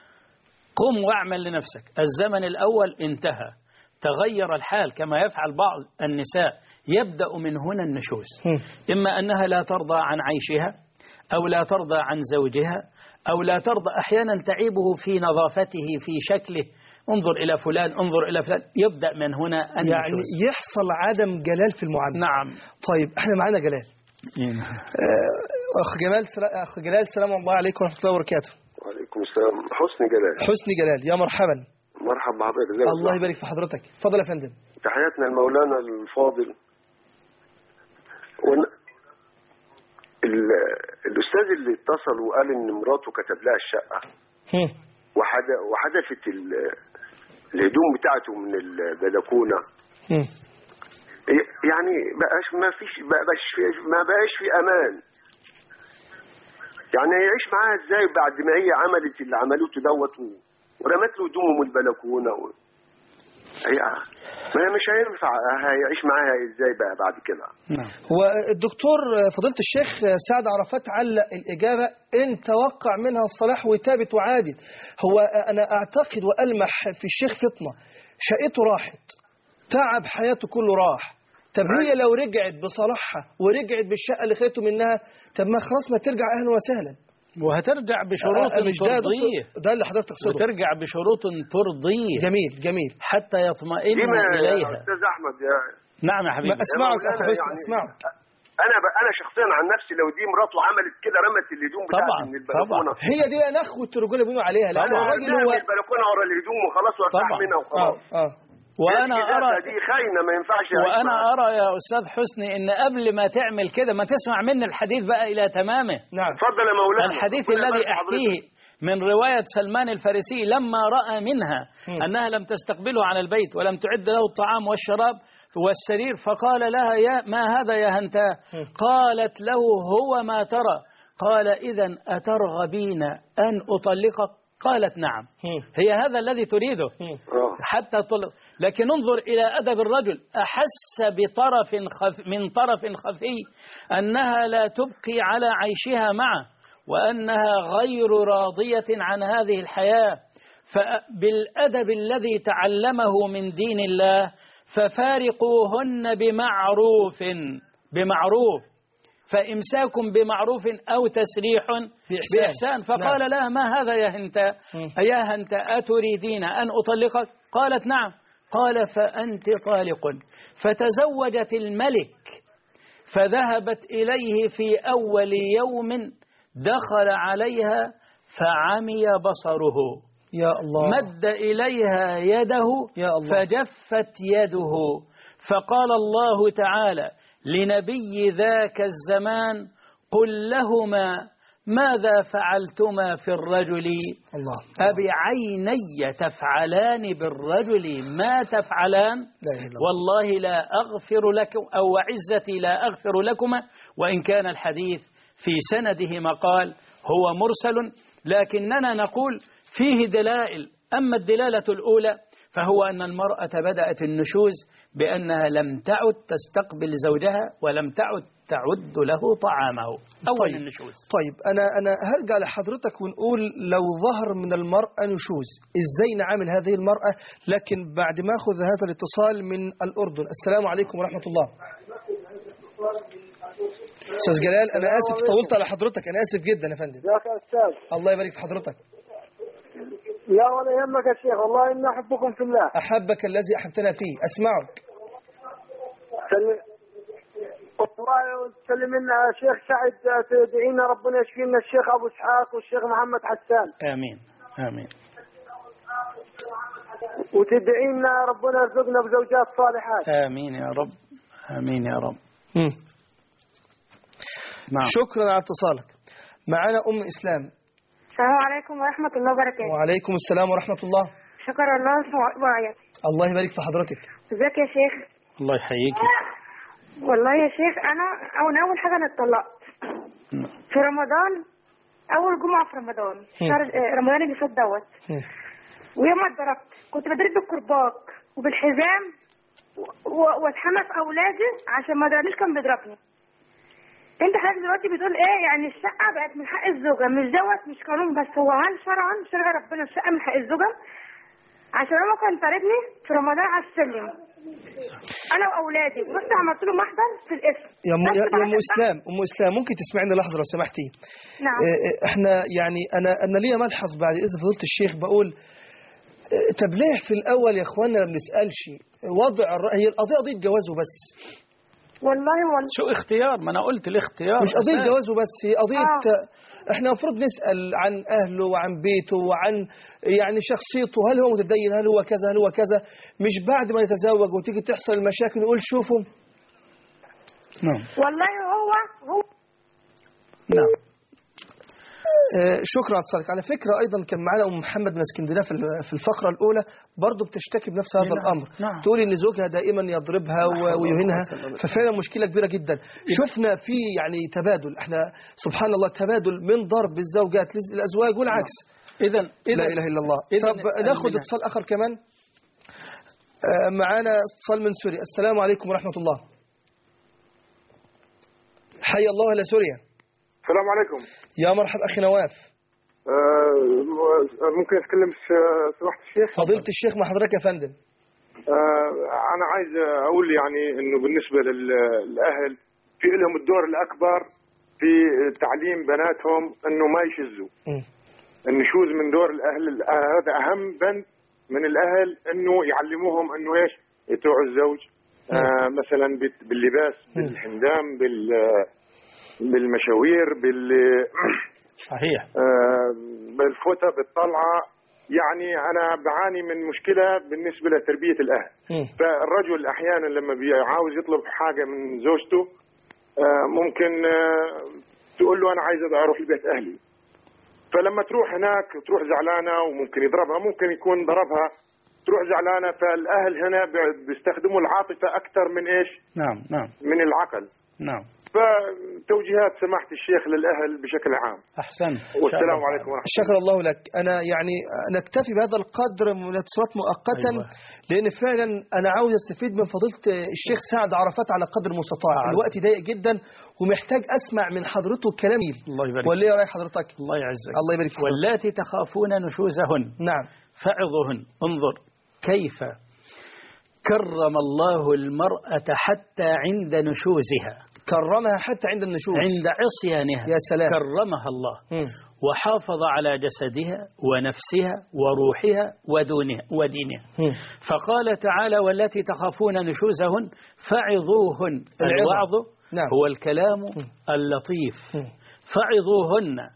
قم واعمل لنفسك. الزمن الأول انتهى، تغير الحال كما يفعل بعض النساء. يبدأ من هنا النشوز، إما أنها لا ترضى عن عيشها أو لا ترضى عن زوجها أو لا ترضى، أحيانا تعيبه في نظافته في شكله، انظر إلى فلان انظر إلى فلان. يبدأ من هنا النشوز. يعني يحصل عدم جلال في المعاملة. نعم. طيب احنا معانا جلال. أخ جمال أخ جلال السلام الله عليكم ورحمة الله وبركاته. وعليكم السلام. حسني جلال. حسني جلال، يا مرحبا. مرحبا بحضرتك. الله يبارك في حضرتك. اتفضل يا فندم. تحياتنا لمولانا الفاضل. ون... ال... الأستاذ اللي اتصل وقال إن مراته كتب لها الشقة وحد... وحذفت ال... الهدوم بتاعته من البلكونة. يعني بقاش ما فيش بقاش في ما بقاش في امان. يعني هيعيش معاها ازاي بعد ما هي عملت اللي عملته دوت ورمت له هدومه من البلكونه و... هي ما مش هينفع هيعيش معاها ازاي بقى بعد كده. نعم. والدكتور فضيلة الشيخ سعد عرفات علق الإجابة إن توقع منها الصلاح وتابت وعادت. هو أنا أعتقد وألمح في الشيخ فطنة شقته راحت، تعب حياته كله راح. طب هي لو رجعت بصلاحها ورجعت بالشقة اللي خدته منها، طب ما خلاص ما ترجع أهلا وسهلا. وهترجع بشروط ترضيه. ده اللي حضرتك تقصده. وترجع بشروط ترضيه. جميل جميل. حتى يطمئن إليها. يا أستاذ أحمد يا نعم يا حبيبي. أسمعك أخ حسن يعني أسمعك. أنا ب... أنا شخصيا عن نفسي لو دي مراته عملت كده رمت الهدوم بتاعتي من البلكونة. هي دي نخوة الرجولة بيقولوا عليها. لأن الراجل هو البلكونة ورا الهدوم وخلاص وارتاح منها وخلاص. اه اه وأنا أرى دي خاينة ما ينفعش. وأنا أرى يا أستاذ حسني إن قبل ما تعمل كده ما تسمع مني الحديث بقى إلى تمامه. نعم. اتفضل يا مولانا. الحديث الذي أحكيه من رواية سلمان الفارسي لما رأى منها م. أنها لم تستقبله على البيت ولم تعد له الطعام والشراب والسرير، فقال لها يا ما هذا يا هنتا؟ قالت له هو ما ترى. قال إذن أترغبين أن أطلقك؟ قالت نعم. هي هذا الذي تريده حتى طلق. لكن انظر إلى أدب الرجل، أحس بطرف خف من طرف خفي أنها لا تبقي على عيشها معه وأنها غير راضية عن هذه الحياة، فبالأدب الذي تعلمه من دين الله ففارقوهن بمعروف بمعروف فإمساك بمعروف أو تسريح بإحسان, بإحسان. فقال نعم. لها ما هذا يا هنتا؟ يا هنتا أتريدين أن أطلقك؟ قالت نعم. قال فأنت طالق. فتزوجت الملك فذهبت إليه في أول يوم دخل عليها فعمي بصره. يا الله. مد إليها يده يا الله. فجفت يده. فقال الله تعالى لنبي ذاك الزمان قل لهما ماذا فعلتما في الرجل الله. أبعيني تفعلان بالرجل ما تفعلان والله لا أغفر لكم أو عزتي لا أغفر لكما. وإن كان الحديث في سنده مقال هو مرسل، لكننا نقول فيه دلائل. أما الدلالة الأولى فهو أن المرأة بدأت النشوز بأنها لم تعد تستقبل زوجها ولم تعد تعد له طعامه أول طيب. النشوز. طيب أنا أنا هرجع لحضرتك ونقول لو ظهر من المرأة نشوز إزاي نعامل هذه المرأة، لكن بعد ما أخذ هذا الاتصال من الأردن. السلام عليكم ورحمة الله. أستاذ جلال أنا آسف طولت على حضرتك، أنا آسف جدا يا فندم. يا أستاذ الله يبارك في حضرتك. لا ولا يهمك يا شيخ، والله إني أحبكم في الله. أحبك الذي أحبتنا فيه. أسمعك. سلم والله تسلم لنا يا شيخ سعد، تدعينا ربنا يشفينا الشيخ أبو إسحاق والشيخ محمد حسان. آمين آمين. وتدعينا ربنا يرزقنا بزوجات صالحات. آمين يا رب. آمين يا رب. مم. نعم. شكرا على اتصالك. معنا أم إسلام. السلام عليكم ورحمة الله وبركاته. وعليكم السلام ورحمة الله. شكر الله وعيا. الله يبارك في حضرتك. ازيك يا شيخ؟ الله يحييك. والله يا شيخ أنا أول أول حاجة أنا اتطلقت في رمضان، أول جمعة في رمضان شهر رمضان اللي فات دوت. ويوم ما اتضربت كنت بضرب بالكرباج وبالحزام واتحمى في أولادي عشان ما ضربنيش، كان بيضربني. انت حضرتك دلوقتي بتقول ايه؟ يعني الشقه بقت من حق الزوجه، مش دوت مش قانون بس، هو هل شرعا شرع ربنا الشقه من حق الزوجه؟ عشان هو كان طاردني في رمضان على السلم انا واولادي، ورحت عملت له محضر في الاسم. يا ام يا ام اسلام ام اسلام ممكن تسمعيني لحظه لو سمحتي؟ نعم. احنا يعني انا انا ليا ملحظ بعد اذن فضيله الشيخ، بقول طب ليه في الاول يا اخوانا ما بنسالش وضع الرأي؟ هي القضيه قضيه جوازه بس والله والله شو اختيار؟ ما انا قلت الاختيار مش قضيه جوازه بس، هي قضيه آه. احنا المفروض نسال عن اهله وعن بيته وعن يعني شخصيته، هل هو متدين، هل هو كذا، هل هو كذا، مش بعد ما يتزوج وتيجي تحصل المشاكل نقول شوفوا. نعم والله هو هو نعم. آه شكرا على اتصالك. على فكرة أيضا كان معنا أم محمد من اسكندرية في الفقرة الأولى برضو بتشتكي بنفس هذا نعم. الأمر. نعم. تقول إن زوجها دائما يضربها ويهينها، ففعلا مشكلة كبيرة جدا. شفنا في يعني تبادل، احنا سبحان الله تبادل من ضرب الزوجات للأزواج والعكس. إذا لا إله إلا الله. طب ناخد اتصال آخر كمان. آه معنا اتصال من سوريا. السلام عليكم ورحمة الله. حي الله إلى سوريا. السلام عليكم. يا مرحبا أخي نواف. أه ممكن أتكلم سماحة الشيخ؟ فضيلة الشيخ مع حضرتك يا فندم. أه أنا عايز أقول يعني إنه بالنسبة للأهل في لهم الدور الأكبر في تعليم بناتهم إنه ما يشزوا. النشوز من دور الأهل، هذا أهم بند من الأهل، إنه يعلموهم إنه إيش يطيعوا الزوج. أه مثلا باللباس، بالحمدان، بال بالمشاوير، بال صحيح آه بالفوتة، بالطلعة. يعني أنا بعاني من مشكلة بالنسبة لتربية الأهل. م. فالرجل أحيانا لما بيعاوز يطلب حاجة من زوجته آه ممكن آه تقول له أنا عايز أروح لبيت أهلي، فلما تروح هناك تروح زعلانة وممكن يضربها، ممكن يكون ضربها تروح زعلانة. فالأهل هنا بيستخدموا العاطفة أكثر من إيش؟ نعم نعم من العقل. نعم. فتوجيهات سماحة الشيخ للأهل بشكل عام. أحسن. والسلام عليكم ورحمة الله. شكر الله لك. أنا يعني نكتفي بهذا القدر من الاتصالات مؤقتا. أيوة. لأن فعلا أنا عاوز استفيد من فضيلة الشيخ سعد عرفات على قدر المستطاع. آه. الوقت ضيق جدا ومحتاج أسمع من حضرته كلام. الله يبارك. ولا إيه رأي حضرتك؟ الله يعزك. الله يبارك فيك. واللاتي تخافون نشوزهن نعم فعظهن. انظر كيف كرم الله المرأة حتى عند نشوزها، كرمها حتى عند النشوز، عند عصيانها. يا سلام. كرمها الله. م. وحافظ على جسدها ونفسها وروحها ودونها ودينها. م. فقال تعالى والتي تخافون نشوزهن فعظوهن. الوعظ نعم. هو الكلام م. اللطيف. م. فعظوهن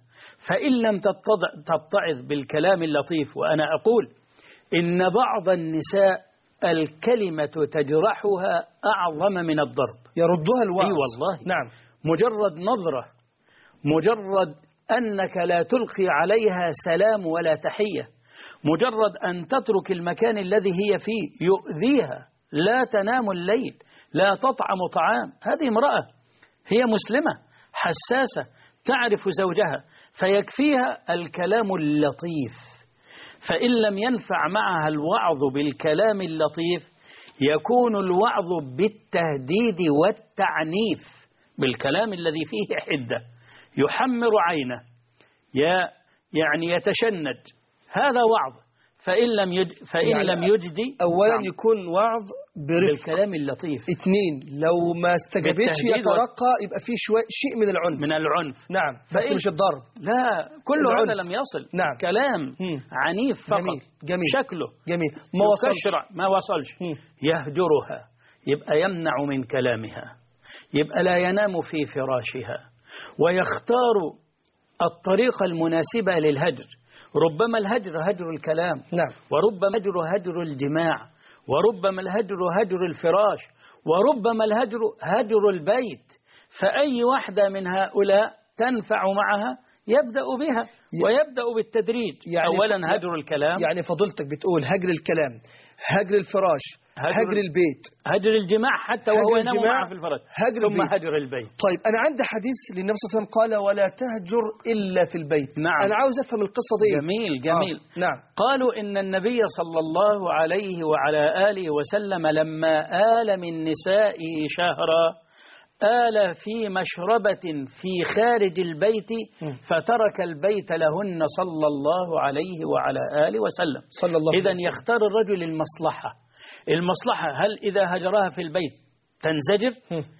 فإن لم تتعظ بالكلام اللطيف، وأنا أقول إن بعض النساء الكلمة تجرحها أعظم من الضرب، يردها الوعظ. أي والله. نعم. مجرد نظرة، مجرد أنك لا تلقي عليها سلام ولا تحية، مجرد أن تترك المكان الذي هي فيه يؤذيها، لا تنام الليل، لا تطعم طعام. هذه امرأة هي مسلمة حساسة تعرف زوجها، فيكفيها الكلام اللطيف. فإن لم ينفع معها الوعظ بالكلام اللطيف، يكون الوعظ بالتهديد والتعنيف، بالكلام الذي فيه حدة يحمر عينه، يعني يتشنج. هذا وعظ. فإن لم يج... فإن يعني لم يجدي، أولا نعم. يكون وعظ برفق، بالكلام اللطيف. اثنين، لو ما استجابتش يترقى و... يبقى فيه شوية شيء من العنف. من العنف نعم. بس فإن... مش الضرب، لا، كل هذا لم يصل. نعم. كلام م. عنيف فقط. جميل. جميل. شكله جميل. ما وصلش ما وصلش م. يهجرها، يبقى يمنع من كلامها، يبقى لا ينام في فراشها، ويختار الطريقة المناسبة للهجر. ربما الهجر هجر الكلام، نعم. وربما الهجر هجر الجماع، وربما الهجر هجر الفراش، وربما الهجر هجر البيت. فأي واحدة من هؤلاء تنفع معها يبدأ بها، ويبدأ بالتدريج. يعني أولا هجر الكلام، يعني فضلتك بتقول هجر الكلام، هجر الفراش، هجر, هجر البيت، هجر الجماع حتى وهو ينام معه في الفراش، ثم البيت. هجر البيت. طيب أنا عندي حديث للنبي صلى الله عليه وسلم قال ولا تهجر إلا في البيت. نعم. أنا عاوز أفهم القصة دي. جميل جميل. آه. نعم. قالوا إن النبي صلى الله عليه وعلى آله وسلم لما آل من نسائه شهرا آل في مشربة في خارج البيت، فترك البيت لهن صلى الله عليه وعلى آله وسلم. صلى الله عليه وسلم. إذن يختار الرجل المصلحة. المصلحة هل إذا هجرها في البيت تنزجر؟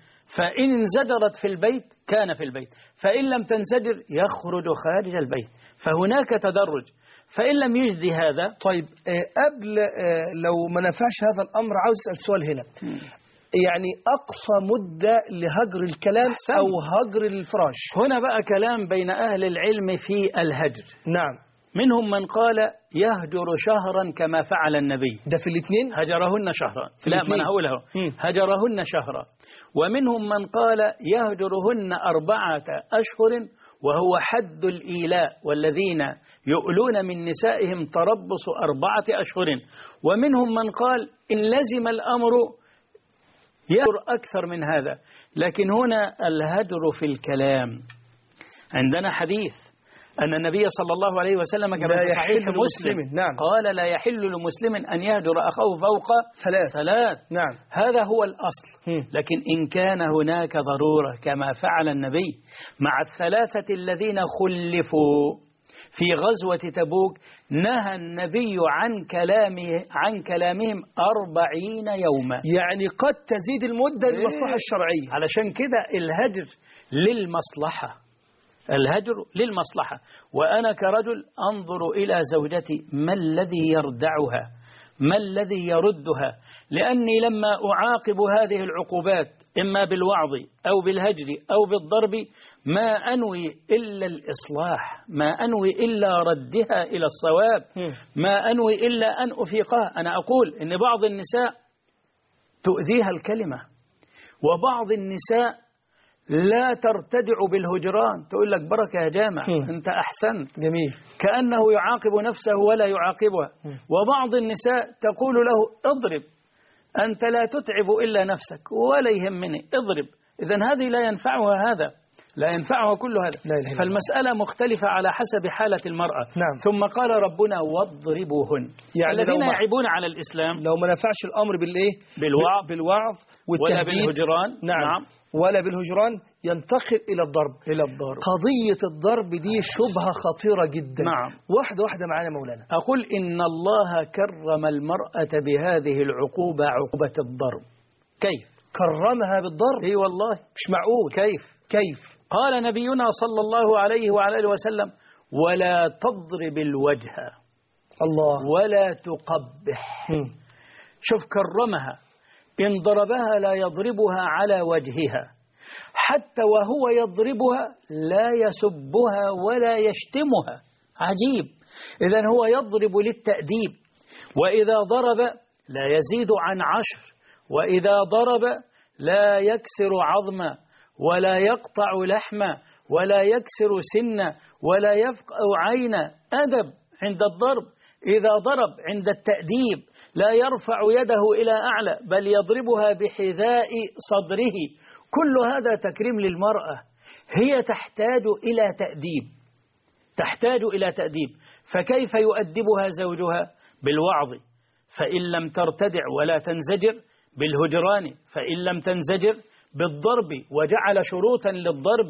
فإن انزجرت في البيت كان في البيت، فإن لم تنزجر يخرج خارج البيت. فهناك تدرج. فإن لم يجدي هذا. طيب قبل لو ما نفعش هذا الأمر عاوز أسأل سؤال هنا. يعني أقصى مدة لهجر الكلام أحسن. أو هجر الفراش. هنا بقى كلام بين أهل العلم في الهجر. نعم. منهم من قال يهجر شهرا كما فعل النبي. ده في الاثنين؟ هجرهن شهرا. لا، ما أنا هقوله. هجرهن شهرا. ومنهم من قال يهجرهن أربعة أشهر، وهو حد الإيلاء، والذين يؤلون من نسائهم تربص أربعة أشهر. ومنهم من قال إن لزم الأمر يهجر أكثر من هذا. لكن هنا الهجر في الكلام. عندنا حديث أن النبي صلى الله عليه وسلم كما في صحيح مسلم نعم. قال لا يحل لمسلم أن يهجر أخاه فوق ثلاث, ثلاث. نعم. هذا هو الأصل. م. لكن إن كان هناك ضرورة كما فعل النبي مع الثلاثة الذين خلفوا في غزوة تبوك، نهى النبي عن كلامه عن كلامهم أربعين يوما. يعني قد تزيد المدة للمصلحة الشرعية. علشان كده الهجر للمصلحة، الهجر للمصلحة. وأنا كرجل أنظر إلى زوجتي ما الذي يردعها، ما الذي يردها، لأني لما أعاقب هذه العقوبات إما بالوعظ أو بالهجر أو بالضرب ما أنوي إلا الإصلاح، ما أنوي إلا ردها إلى الصواب، ما أنوي إلا أن أفيقها. أنا أقول إن بعض النساء تؤذيها الكلمة، وبعض النساء لا ترتدع بالهجران، تقول لك بركة يا جامع أنت أحسنت، جميل، كأنه يعاقب نفسه ولا يعاقبها. وبعض النساء تقول له اضرب، أنت لا تتعب إلا نفسك ولا يهمني، اضرب. إذن هذه لا ينفعها هذا، لا ينفعها كل هذا. فالمسألة مختلفة على حسب حالة المرأة. نعم. ثم قال ربنا واضربوهن، يعني الذين يعيبون على الإسلام لو ما نفعش الأمر بالإيه؟ بالوعظ, بالوعظ ولا بالهجران. نعم. نعم. ولا بالهجران، ينتقل إلى الضرب. إلى الضرب. قضية الضرب دي شبهة خطيرة جدا. نعم. واحدة واحدة معنا مولانا. أقول إن الله كرم المرأة بهذه العقوبة، عقوبة الضرب. كيف؟ كرمها بالضرب؟ اي والله مش معقول. كيف؟ كيف؟ قال نبينا صلى الله عليه وعلى آله وسلم ولا تضرب الوجه الله ولا تقبح. م. شوف كرمها، إن ضربها لا يضربها على وجهها، حتى وهو يضربها لا يسبها ولا يشتمها. عجيب. إذن هو يضرب للتأديب، وإذا ضرب لا يزيد عن عشر، وإذا ضرب لا يكسر عظما ولا يقطع لحما ولا يكسر سنا ولا يفقع عينا. أدب عند الضرب. إذا ضرب عند التأديب لا يرفع يده إلى أعلى بل يضربها بحذاء صدره. كل هذا تكريم للمرأة. هي تحتاج إلى تأديب، تحتاج إلى تأديب. فكيف يؤدبها زوجها؟ بالوعظ، فإن لم ترتدع ولا تنزجر بالهجران، فإن لم تنزجر بالضرب، وجعل شروطا للضرب: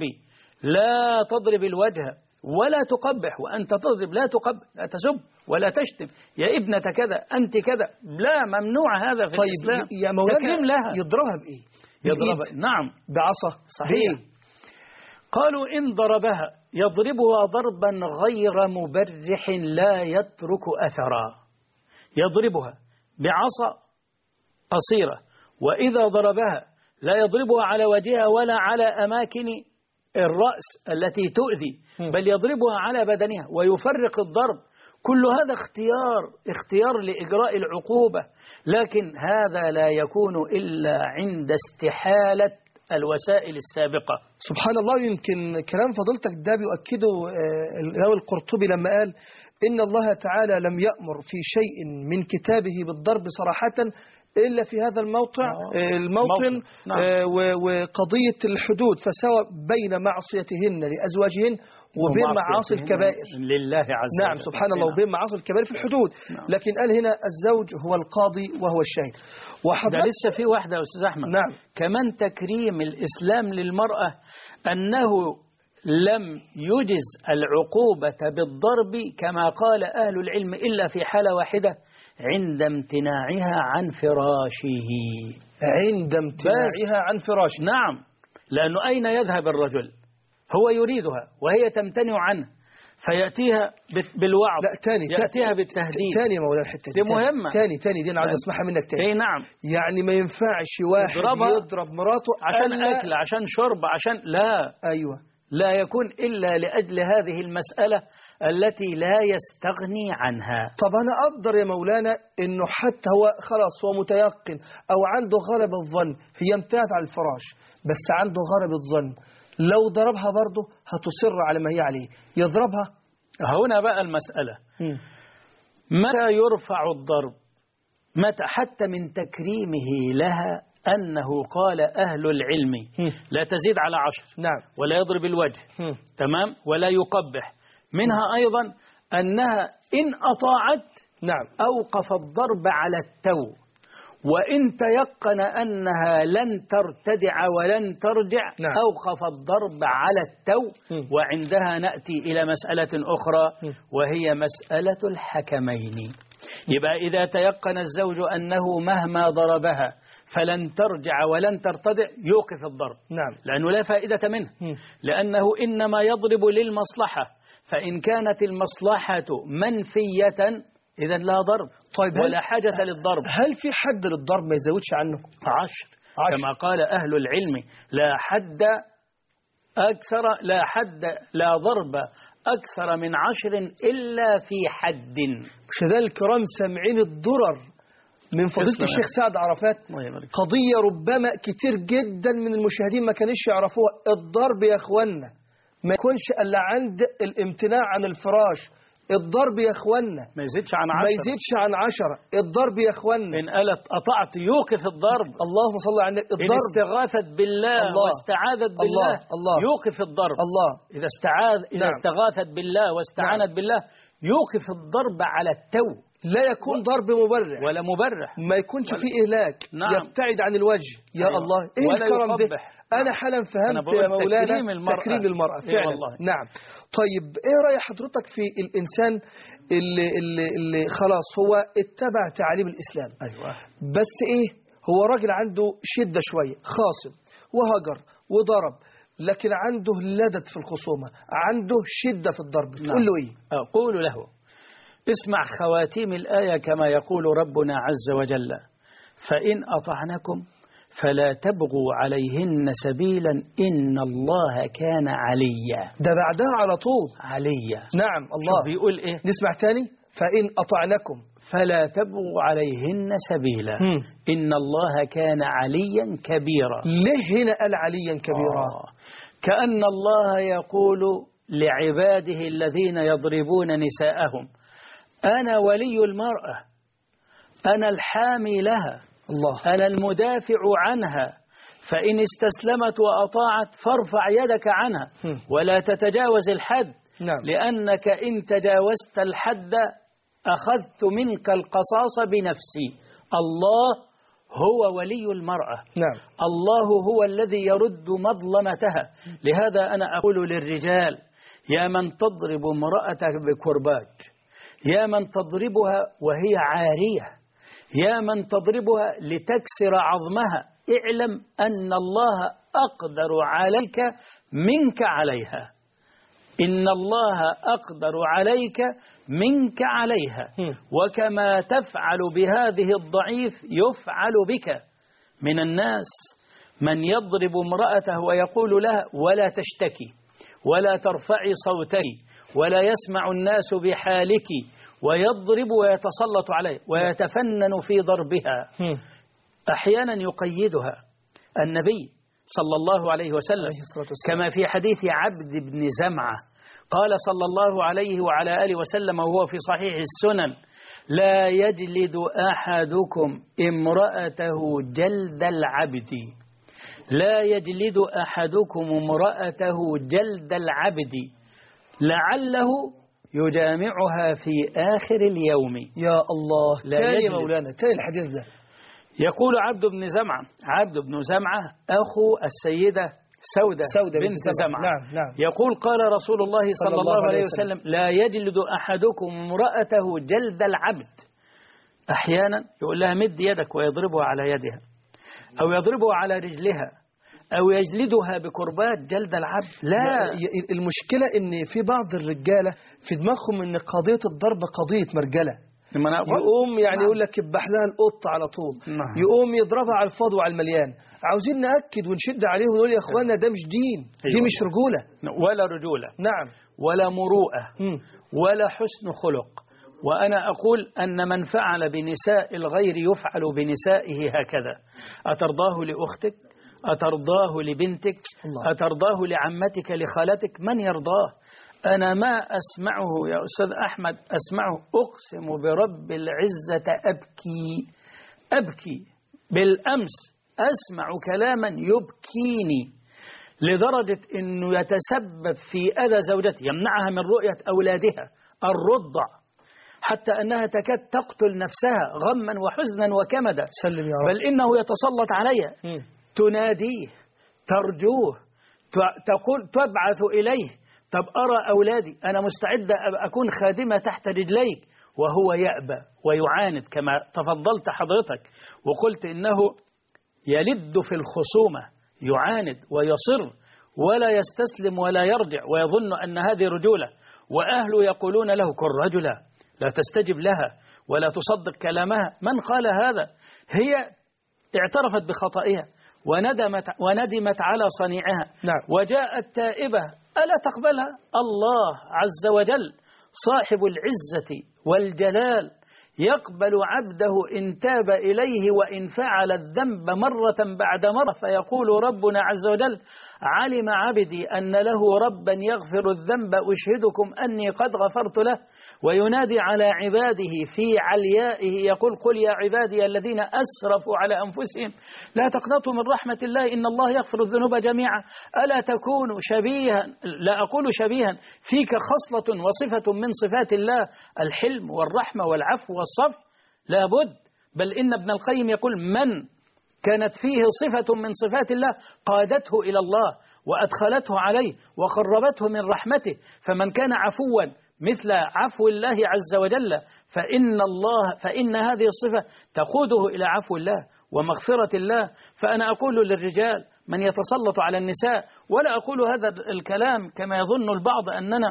لا تضرب الوجه ولا تقبح، وأنت تضرب لا تقبح، لا تسب ولا تشتم، يا ابنة كذا أنت كذا، لا، ممنوع هذا في طيب الإسلام. يا مولانا تكريم لها. يضربها بإيه؟ يضربها، نعم، بعصا. صحيح. قالوا إن ضربها يضربها ضربا غير مبرح لا يترك أثرا. يضربها بعصا قصيرة، وإذا ضربها لا يضربها على وجهها ولا على أماكن الرأس التي تؤذي، بل يضربها على بدنها ويفرق الضرب. كل هذا اختيار اختيار لإجراء العقوبة، لكن هذا لا يكون إلا عند استحالة الوسائل السابقة. سبحان الله. يمكن كلام فضيلتك ده بيؤكده الإمام القرطبي لما قال إن الله تعالى لم يأمر في شيء من كتابه بالضرب صراحة إلا في هذا الموطع آه. الموطن نعم. آه وقضية الحدود، فسواء بين معصيتهن لأزواجهن وبين معاصي الكبائر لله عز وجل. نعم سبحان الله، وبين معاصي الكبائر في الحدود. نعم. لكن قال هنا الزوج هو القاضي وهو الشاهد. ده لسه في واحدة يا أستاذ أحمد. نعم. كمان تكريم الإسلام للمرأة أنه لم يجز العقوبة بالضرب كما قال أهل العلم إلا في حالة واحدة: عند امتناعها عن فراشه. عند امتناعها عن فراشه. نعم، لأنه أين يذهب الرجل؟ هو يريدها وهي تمتنع عنه، فيأتيها بالوعظ، لا تاني يأتيها بالتهديد. تاني يا مولانا الحتة دي مهمة. تاني تاني دي أنا عايز أسمعها منك تاني. اي نعم. يعني ما ينفعش واحد يضرب مراته عشان أكل، عشان شرب، عشان لا. أيوة. لا يكون إلا لأجل هذه المسألة التي لا يستغني عنها. طب أنا أقدر يا مولانا إنه حتى هو خلاص هو متيقن أو عنده غلبة الظن، هي امتنعت على الفراش بس عنده غلبة الظن، لو ضربها برضه هتصر على ما هي عليه، يضربها. هنا بقى المسألة م. متى يرفع الضرب؟ متى؟ حتى من تكريمه لها أنه قال أهل العلم لا تزيد على عشر. نعم. ولا يضرب الوجه. م. تمام. ولا يقبح. منها أيضا أنها إن أطاعت نعم أوقف الضرب على التو، وإن تيقن أنها لن ترتدع ولن ترجع نعم. أوقف الضرب على التو. م. وعندها نأتي إلى مسألة أخرى م. وهي مسألة الحكمين. يبقى إذا تيقن الزوج أنه مهما ضربها فلن ترجع ولن ترتدع يوقف الضرب. نعم. لأنه لا فائدة منه، م. لأنه إنما يضرب للمصلحة، فإن كانت المصلحة منفية إذن لا ضرب. طيب ولا حاجة للضرب. هل في حد للضرب ما يزودش عنه؟ عشر. عشر كما قال أهل العلم: لا حد أكثر لا حد لا ضرب أكثر من عشر إلا في حد. مشاهدينا الكرام سامعين الضرر من فضيلة الشيخ سعد عرفات، قضية ربما كتير جدا من المشاهدين ما كانش يعرفوها. الضرب يا اخوانا ما يكونش الا عند الامتناع عن الفراش. الضرب يا اخوانا ما يزيدش عن عشرة. ما يزيدش عن عشرة. الضرب يا اخوانا إن قالت أطعت يوقف الضرب. اللهم صل على النبي. الضرب إن استغاثت بالله الله. واستعاذت بالله الله. الله. يوقف الضرب. الله. إذا استعاذ إذا نعم. استغاثت بالله واستعانت نعم. بالله يوقف الضرب على التو. لا يكون و... ضرب مبرح ولا مبرح، ما يكونش ولا... فيه إهلاك. نعم. يبتعد عن الوجه. يا أيوة. الله إيه الكرم ده؟ أنا حالا فهمت يا مولانا تكريم المرأة, تكريم المرأة فعلا. إيه والله. نعم. طيب إيه رأي حضرتك في الإنسان اللي, اللي, اللي خلاص هو اتبع تعاليم الإسلام؟ أيوة. بس إيه هو راجل عنده شدة شوية، خاصم وهجر وضرب، لكن عنده لدد في الخصومة، عنده شدة في الضرب. نعم. تقول له إيه؟ أقول له اسمع خواتيم الآية كما يقول ربنا عز وجل: فإن أطعنكم فلا تبغوا عليهن سبيلا إن الله كان عليا. ده بعدها على طول عليا. نعم الله بيقول إيه؟ نسمع تاني. فإن أطعنكم فلا تبغوا عليهن سبيلا م. إن الله كان عليا كبيرا. ليه هنا قال عليا كبيرا؟ آه. كأن الله يقول لعباده الذين يضربون نساءهم أنا ولي المرأة، أنا الحامي لها، الله. أنا المدافع عنها، فإن استسلمت وأطاعت فارفع يدك عنها م. ولا تتجاوز الحد. نعم. لأنك إن تجاوزت الحد أخذت منك القصاص بنفسي. الله هو ولي المرأة. نعم. الله هو الذي يرد مظلمتها. لهذا أنا أقول للرجال يا من تضرب امرأتك بكرباج، يا من تضربها وهي عارية، يا من تضربها لتكسر عظمها، اعلم أن الله أقدر عليك منك عليها. إن الله أقدر عليك منك عليها. وكما تفعل بهذه الضعيف يفعل بك. من الناس من يضرب امرأته ويقول لها ولا تشتكي ولا ترفعي صوتك ولا يسمع الناس بحالك، ويضرب ويتسلط عليه ويتفنن في ضربها. أحيانا يقيدها النبي صلى الله عليه وسلم كما في حديث عبد بن زمعة قال صلى الله عليه وعلى آله وسلم وهو في صحيح السنن لا يجلد أحدكم امرأته جلد العبد، لا يجلد أحدكم امرأته جلد العبد لعله يجامعها في آخر اليوم. يا الله. تاني مولانا تاني الحديث ده. يقول عبد بن زمعة، عبد بن زمعة أخو السيدة سودة, سودة بنت زمعة. زمعة. نعم نعم. يقول قال رسول الله صلى, صلى الله عليه وسلم, وسلم لا يجلد أحدكم امرأته جلد العبد. أحيانا يقول لها مد يدك ويضربها على يدها أو يضربها على رجلها أو يجلدها بكربات جلد العبد. لا، المشكلة إن في بعض الرجالة في دماغهم إن قضية الضرب قضية مرجلة، يقوم يعني نعم. يقول لك يبح لها القط على طول. نعم. يقوم يضربها على الفاضي وعلى المليان. عاوزين نأكد ونشد عليه ونقول يا اخوانا ده مش دين. أيوة. دي مش رجولة ولا رجولة. نعم. ولا مروءة م. ولا حسن خلق. وأنا أقول أن من فعل بنساء الغير يفعل بنسائه هكذا. أترضاه لأختك؟ أترضاه لبنتك؟ الله. أترضاه لعمتك لخالتك؟ من يرضاه؟ أنا ما أسمعه يا أستاذ أحمد، أسمعه أقسم برب العزة أبكي أبكي بالأمس أسمع كلاما يبكيني لدرجة أنه يتسبب في أذى زوجته، يمنعها من رؤية أولادها الرضع، حتى أنها تكاد تقتل نفسها غما وحزنا وكمدا. سلم يا رب. بل إنه يتسلط عليها، تناديه، ترجوه، تقول تبعث إليه طب أرى أولادي، أنا مستعدة أكون خادمة تحت رجليك، وهو يأبى ويعاند كما تفضلت حضرتك وقلت إنه يلد في الخصومة، يعاند ويصر ولا يستسلم ولا يرجع ويظن أن هذه رجولة، وأهله يقولون له كن رجلا لا تستجب لها ولا تصدق كلامها. من قال هذا؟ هي اعترفت بخطئها وندمت, وندمت على صنيعها. نعم. وجاءت تائبة، ألا تقبلها؟ الله عز وجل صاحب العزة والجلال يقبل عبده إن تاب إليه وإن فعل الذنب مرة بعد مرة، فيقول ربنا عز وجل علم عبدي أن له ربا يغفر الذنب أشهدكم أني قد غفرت له. وينادي على عباده في عليائه يقول قل يا عبادي الذين أسرفوا على أنفسهم لا تقنطوا من رحمة الله إن الله يغفر الذنوب جميعا. ألا تكون شبيها، لا أقول شبيها، فيك خصلة وصفة من صفات الله الحلم والرحمة والعفو والصفح؟ لا بد. بل إن ابن القيم يقول من كانت فيه صفة من صفات الله قادته إلى الله وأدخلته عليه وقربته من رحمته. فمن كان عفوا مثل عفو الله عز وجل فإن الله فإن هذه الصفة تقوده إلى عفو الله ومغفرة الله. فأنا أقول للرجال من يتسلط على النساء، ولا أقول هذا الكلام كما يظن البعض أننا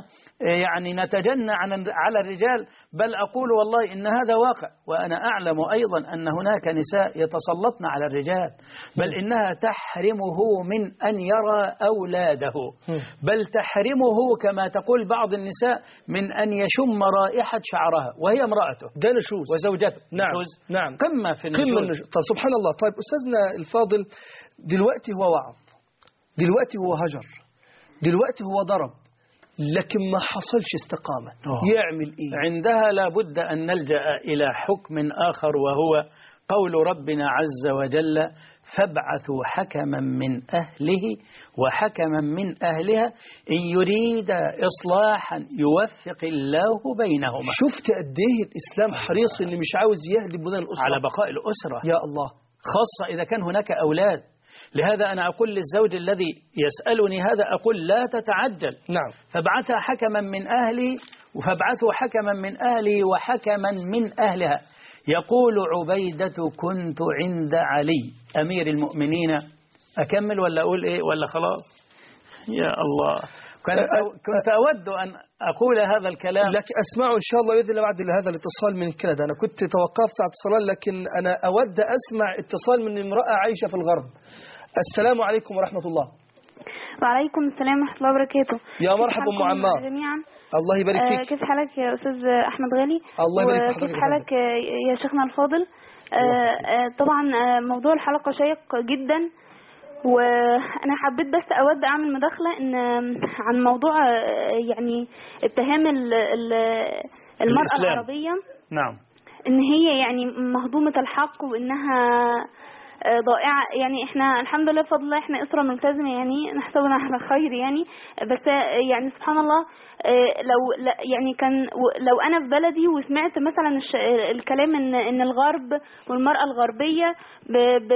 يعني نتجنى على الرجال، بل أقول والله إن هذا واقع، وأنا أعلم أيضا أن هناك نساء يتسلطن على الرجال، بل إنها تحرمه من أن يرى أولاده، بل تحرمه كما تقول بعض النساء من أن يشم رائحة شعرها وهي امرأته ده نشوز وزوجته. نعم نشوز. نعم قمة في النشوز. قمة النشوز. طيب سبحان الله. طيب أستاذنا الفاضل، دلوقتي هو وعظ، دلوقتي هو هجر، دلوقتي هو ضرب، لكن ما حصلش استقامة. أوه. يعمل إيه؟ عندها لابد أن نلجأ إلى حكم آخر، وهو قول ربنا عز وجل: فابعثوا حكما من أهله وحكما من أهلها إن يريد إصلاحا يوفق الله بينهما. شفت قد إيه الإسلام حريص إن مش عاوز يهدم بناء الأسرة، على بقاء الأسرة يا الله، خاصة إذا كان هناك أولاد. لهذا أنا أقول للزوج الذي يسألني هذا، أقول لا تتعجل. نعم. فابعثها حكما من أهلي وفابعثوا حكما من أهلي وحكما من أهلها. يقول عبيدة: كنت عند علي أمير المؤمنين. أكمل ولا أقول إيه ولا خلاص؟ يا الله، كنت أود أن أقول هذا الكلام، لكن أسمعه إن شاء الله بإذن الله بعد هذا الاتصال من كندا. أنا كنت توقفت على اتصال، لكن أنا أود أسمع اتصال من امرأة عايشة في الغرب. السلام عليكم ورحمة الله. وعليكم السلام ورحمة الله وبركاته. يا مرحبا أم عمار. جميعا. الله يبارك فيك. آه كيف حالك يا أستاذ أحمد غالي؟ الله يبارك فيك. وكيف حالك يا شيخنا الفاضل؟ آه آه طبعا موضوع الحلقة شيق جدا، وأنا حبيت بس أود أعمل مداخلة إن عن موضوع يعني اتهام المرأة الإسلام. العربية. نعم. إن هي يعني مهضومة الحق وإنها ضائعة. يعني احنا الحمد لله بفضل الله احنا اسرة ملتزمة، يعني نحسبنا على خير يعني. بس يعني سبحان الله، لو يعني كان لو انا في بلدي وسمعت مثلا الكلام ان ان الغرب والمرأة الغربية ب ب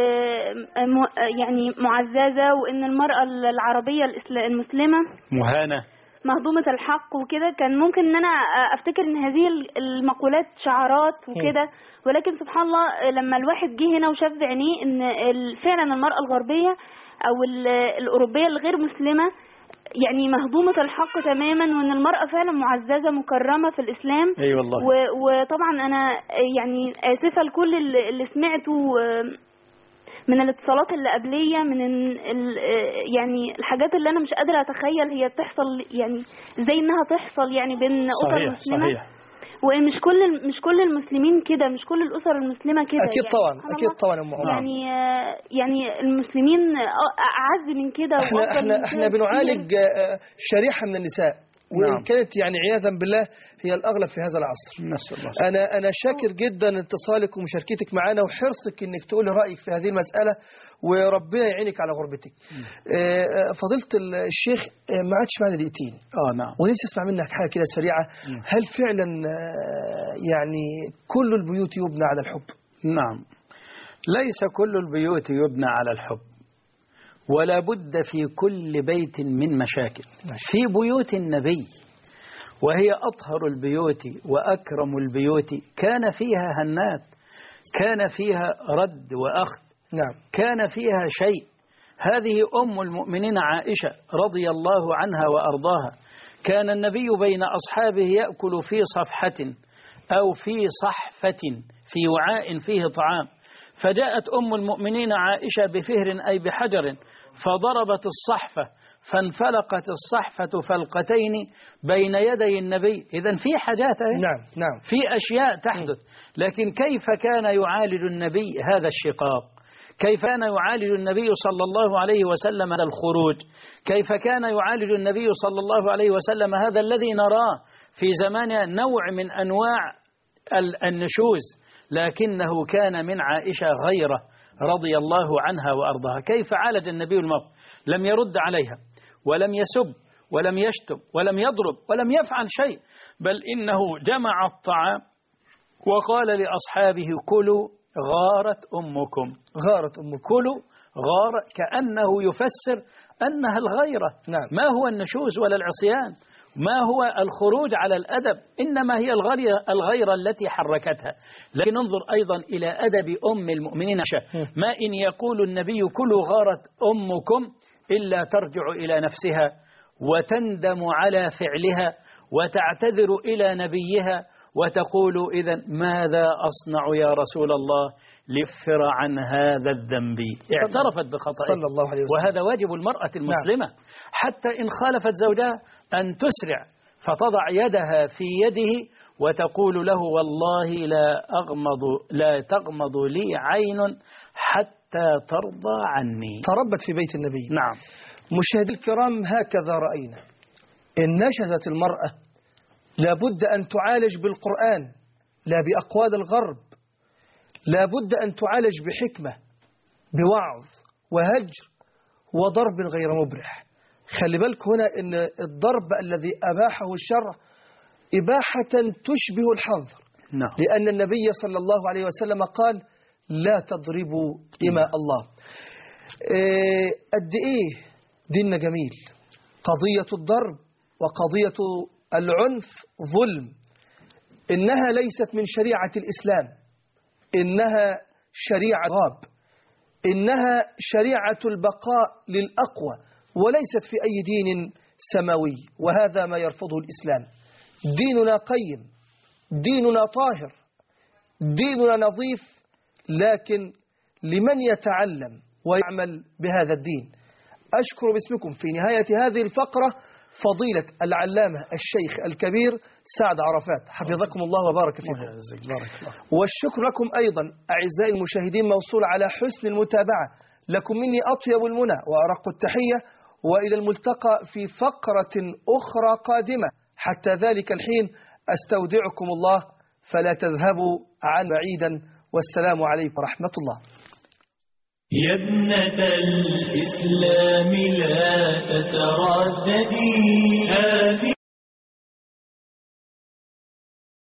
يعني معززة، وان المرأة العربية المسلمة مهانة مهضومة الحق وكده، كان ممكن ان انا افتكر ان هذه المقولات شعارات وكده. ولكن سبحان الله لما الواحد جه هنا وشاف بعينيه ان فعلا المرأة الغربية او الاوروبية الغير مسلمة يعني مهضومة الحق تماما، وان المرأة فعلا معززة مكرمة في الاسلام. اي أيوة والله. وطبعا انا يعني اسفة لكل اللي سمعته من الاتصالات اللي قبلية، من ال يعني الحاجات اللي انا مش قادرة اتخيل هي بتحصل، يعني زي انها تحصل يعني بين اسر مسلمة. صحيح. ومش كل مش كل المسلمين كده، مش كل الاسر المسلمه كده. اكيد يعني طبعا اكيد طبعا ام عمر. يعني يعني المسلمين اعز من كده. احنا احنا احنا بنعالج شريحه من النساء، وإن نعم. كانت يعني عياذا بالله هي الأغلب في هذا العصر. أنا أنا شاكر جدا اتصالك ومشاركتك معنا وحرصك إنك تقولي رأيك في هذه المسألة، وربنا يعينك على غربتك. فضيلة الشيخ ما عادش معنا دقيقتين. اه نعم. ونفسي أسمع منك حاجة كده سريعة. م. هل فعلا يعني كل البيوت يبنى على الحب؟ نعم، ليس كل البيوت يبنى على الحب، ولا بد في كل بيت من مشاكل. في بيوت النبي، وهي أطهر البيوت وأكرم البيوت، كان فيها هنات، كان فيها رد وأخذ. نعم. كان فيها شيء. هذه أم المؤمنين عائشة رضي الله عنها وأرضاها. كان النبي بين أصحابه يأكل في صفحة أو في صحفة في وعاء فيه طعام، فجاءت أم المؤمنين عائشة بفهر أي بحجر فضربت الصحفة فانفلقت الصحفة فلقتين بين يدي النبي. إذن في حاجات، نعم نعم، في أشياء تحدث. لكن كيف كان يعالج النبي هذا الشقاق؟ كيف كان يعالج النبي صلى الله عليه وسلم هذا الخروج؟ كيف كان يعالج النبي صلى الله عليه وسلم هذا الذي نراه في زماننا نوع من أنواع النشوز؟ لكنه كان من عائشة غيره رضي الله عنها وأرضاها. كيف عالج النبي الموقف؟ لم يرد عليها، ولم يسب، ولم يشتم، ولم يضرب، ولم يفعل شيء، بل إنه جمع الطعام وقال لأصحابه: كلوا غارت أمكم. غارت أمكم. كلوا غار، كأنه يفسر أنها الغيرة. نعم. ما هو النشوز ولا العصيان، ما هو الخروج على الأدب، إنما هي الغيرة, الغيرة التي حركتها. لكن انظر أيضا إلى أدب أم المؤمنين عائشة. ما إن يقول النبي: كلوا غارت أمكم، إلا ترجع إلى نفسها وتندم على فعلها وتعتذر إلى نبيها وتقول إذن ماذا أصنع يا رسول الله ليكفر عن هذا الذنب. اعترفت بخطئها صلى الله عليه وسلم. وهذا واجب المرأة المسلمة. نعم. حتى إن خالفت زوجها أن تسرع فتضع يدها في يده وتقول له والله لا أغمض لا تغمض لي عين حتى ترضى عني. تربت في بيت النبي. نعم. مشاهدي الكرام، هكذا رأينا إن نشزت المرأة لابد أن تعالج بالقرآن لا بأقوال الغرب، لابد أن تعالج بحكمة بوعظ وهجر وضرب غير مبرح. خلي بالك هنا إن الضرب الذي أباحه الشرع إباحة تشبه الحظر. نعم. لأن النبي صلى الله عليه وسلم قال لا تضربوا إماء الله. إيه قد إيه ديننا جميل. قضية الضرب وقضية العنف ظلم، إنها ليست من شريعة الإسلام، إنها شريعة غاب، إنها شريعة البقاء للأقوى وليست في أي دين سماوي، وهذا ما يرفضه الإسلام. ديننا قيم، ديننا طاهر، ديننا نظيف، لكن لمن يتعلم ويعمل بهذا الدين. أشكر باسمكم في نهاية هذه الفقرة فضيلة العلامة الشيخ الكبير سعد عرفات، حفظكم الله وبارك فيكم. والشكر لكم أيضا أعزائي المشاهدين موصول على حسن المتابعة. لكم مني أطيب المنى وأرق التحية، وإلى الملتقى في فقرة أخرى قادمة. حتى ذلك الحين أستودعكم الله، فلا تذهبوا عن بعيدا، والسلام عليكم ورحمة الله. يا ابنة الإسلام لا تترددي، هذه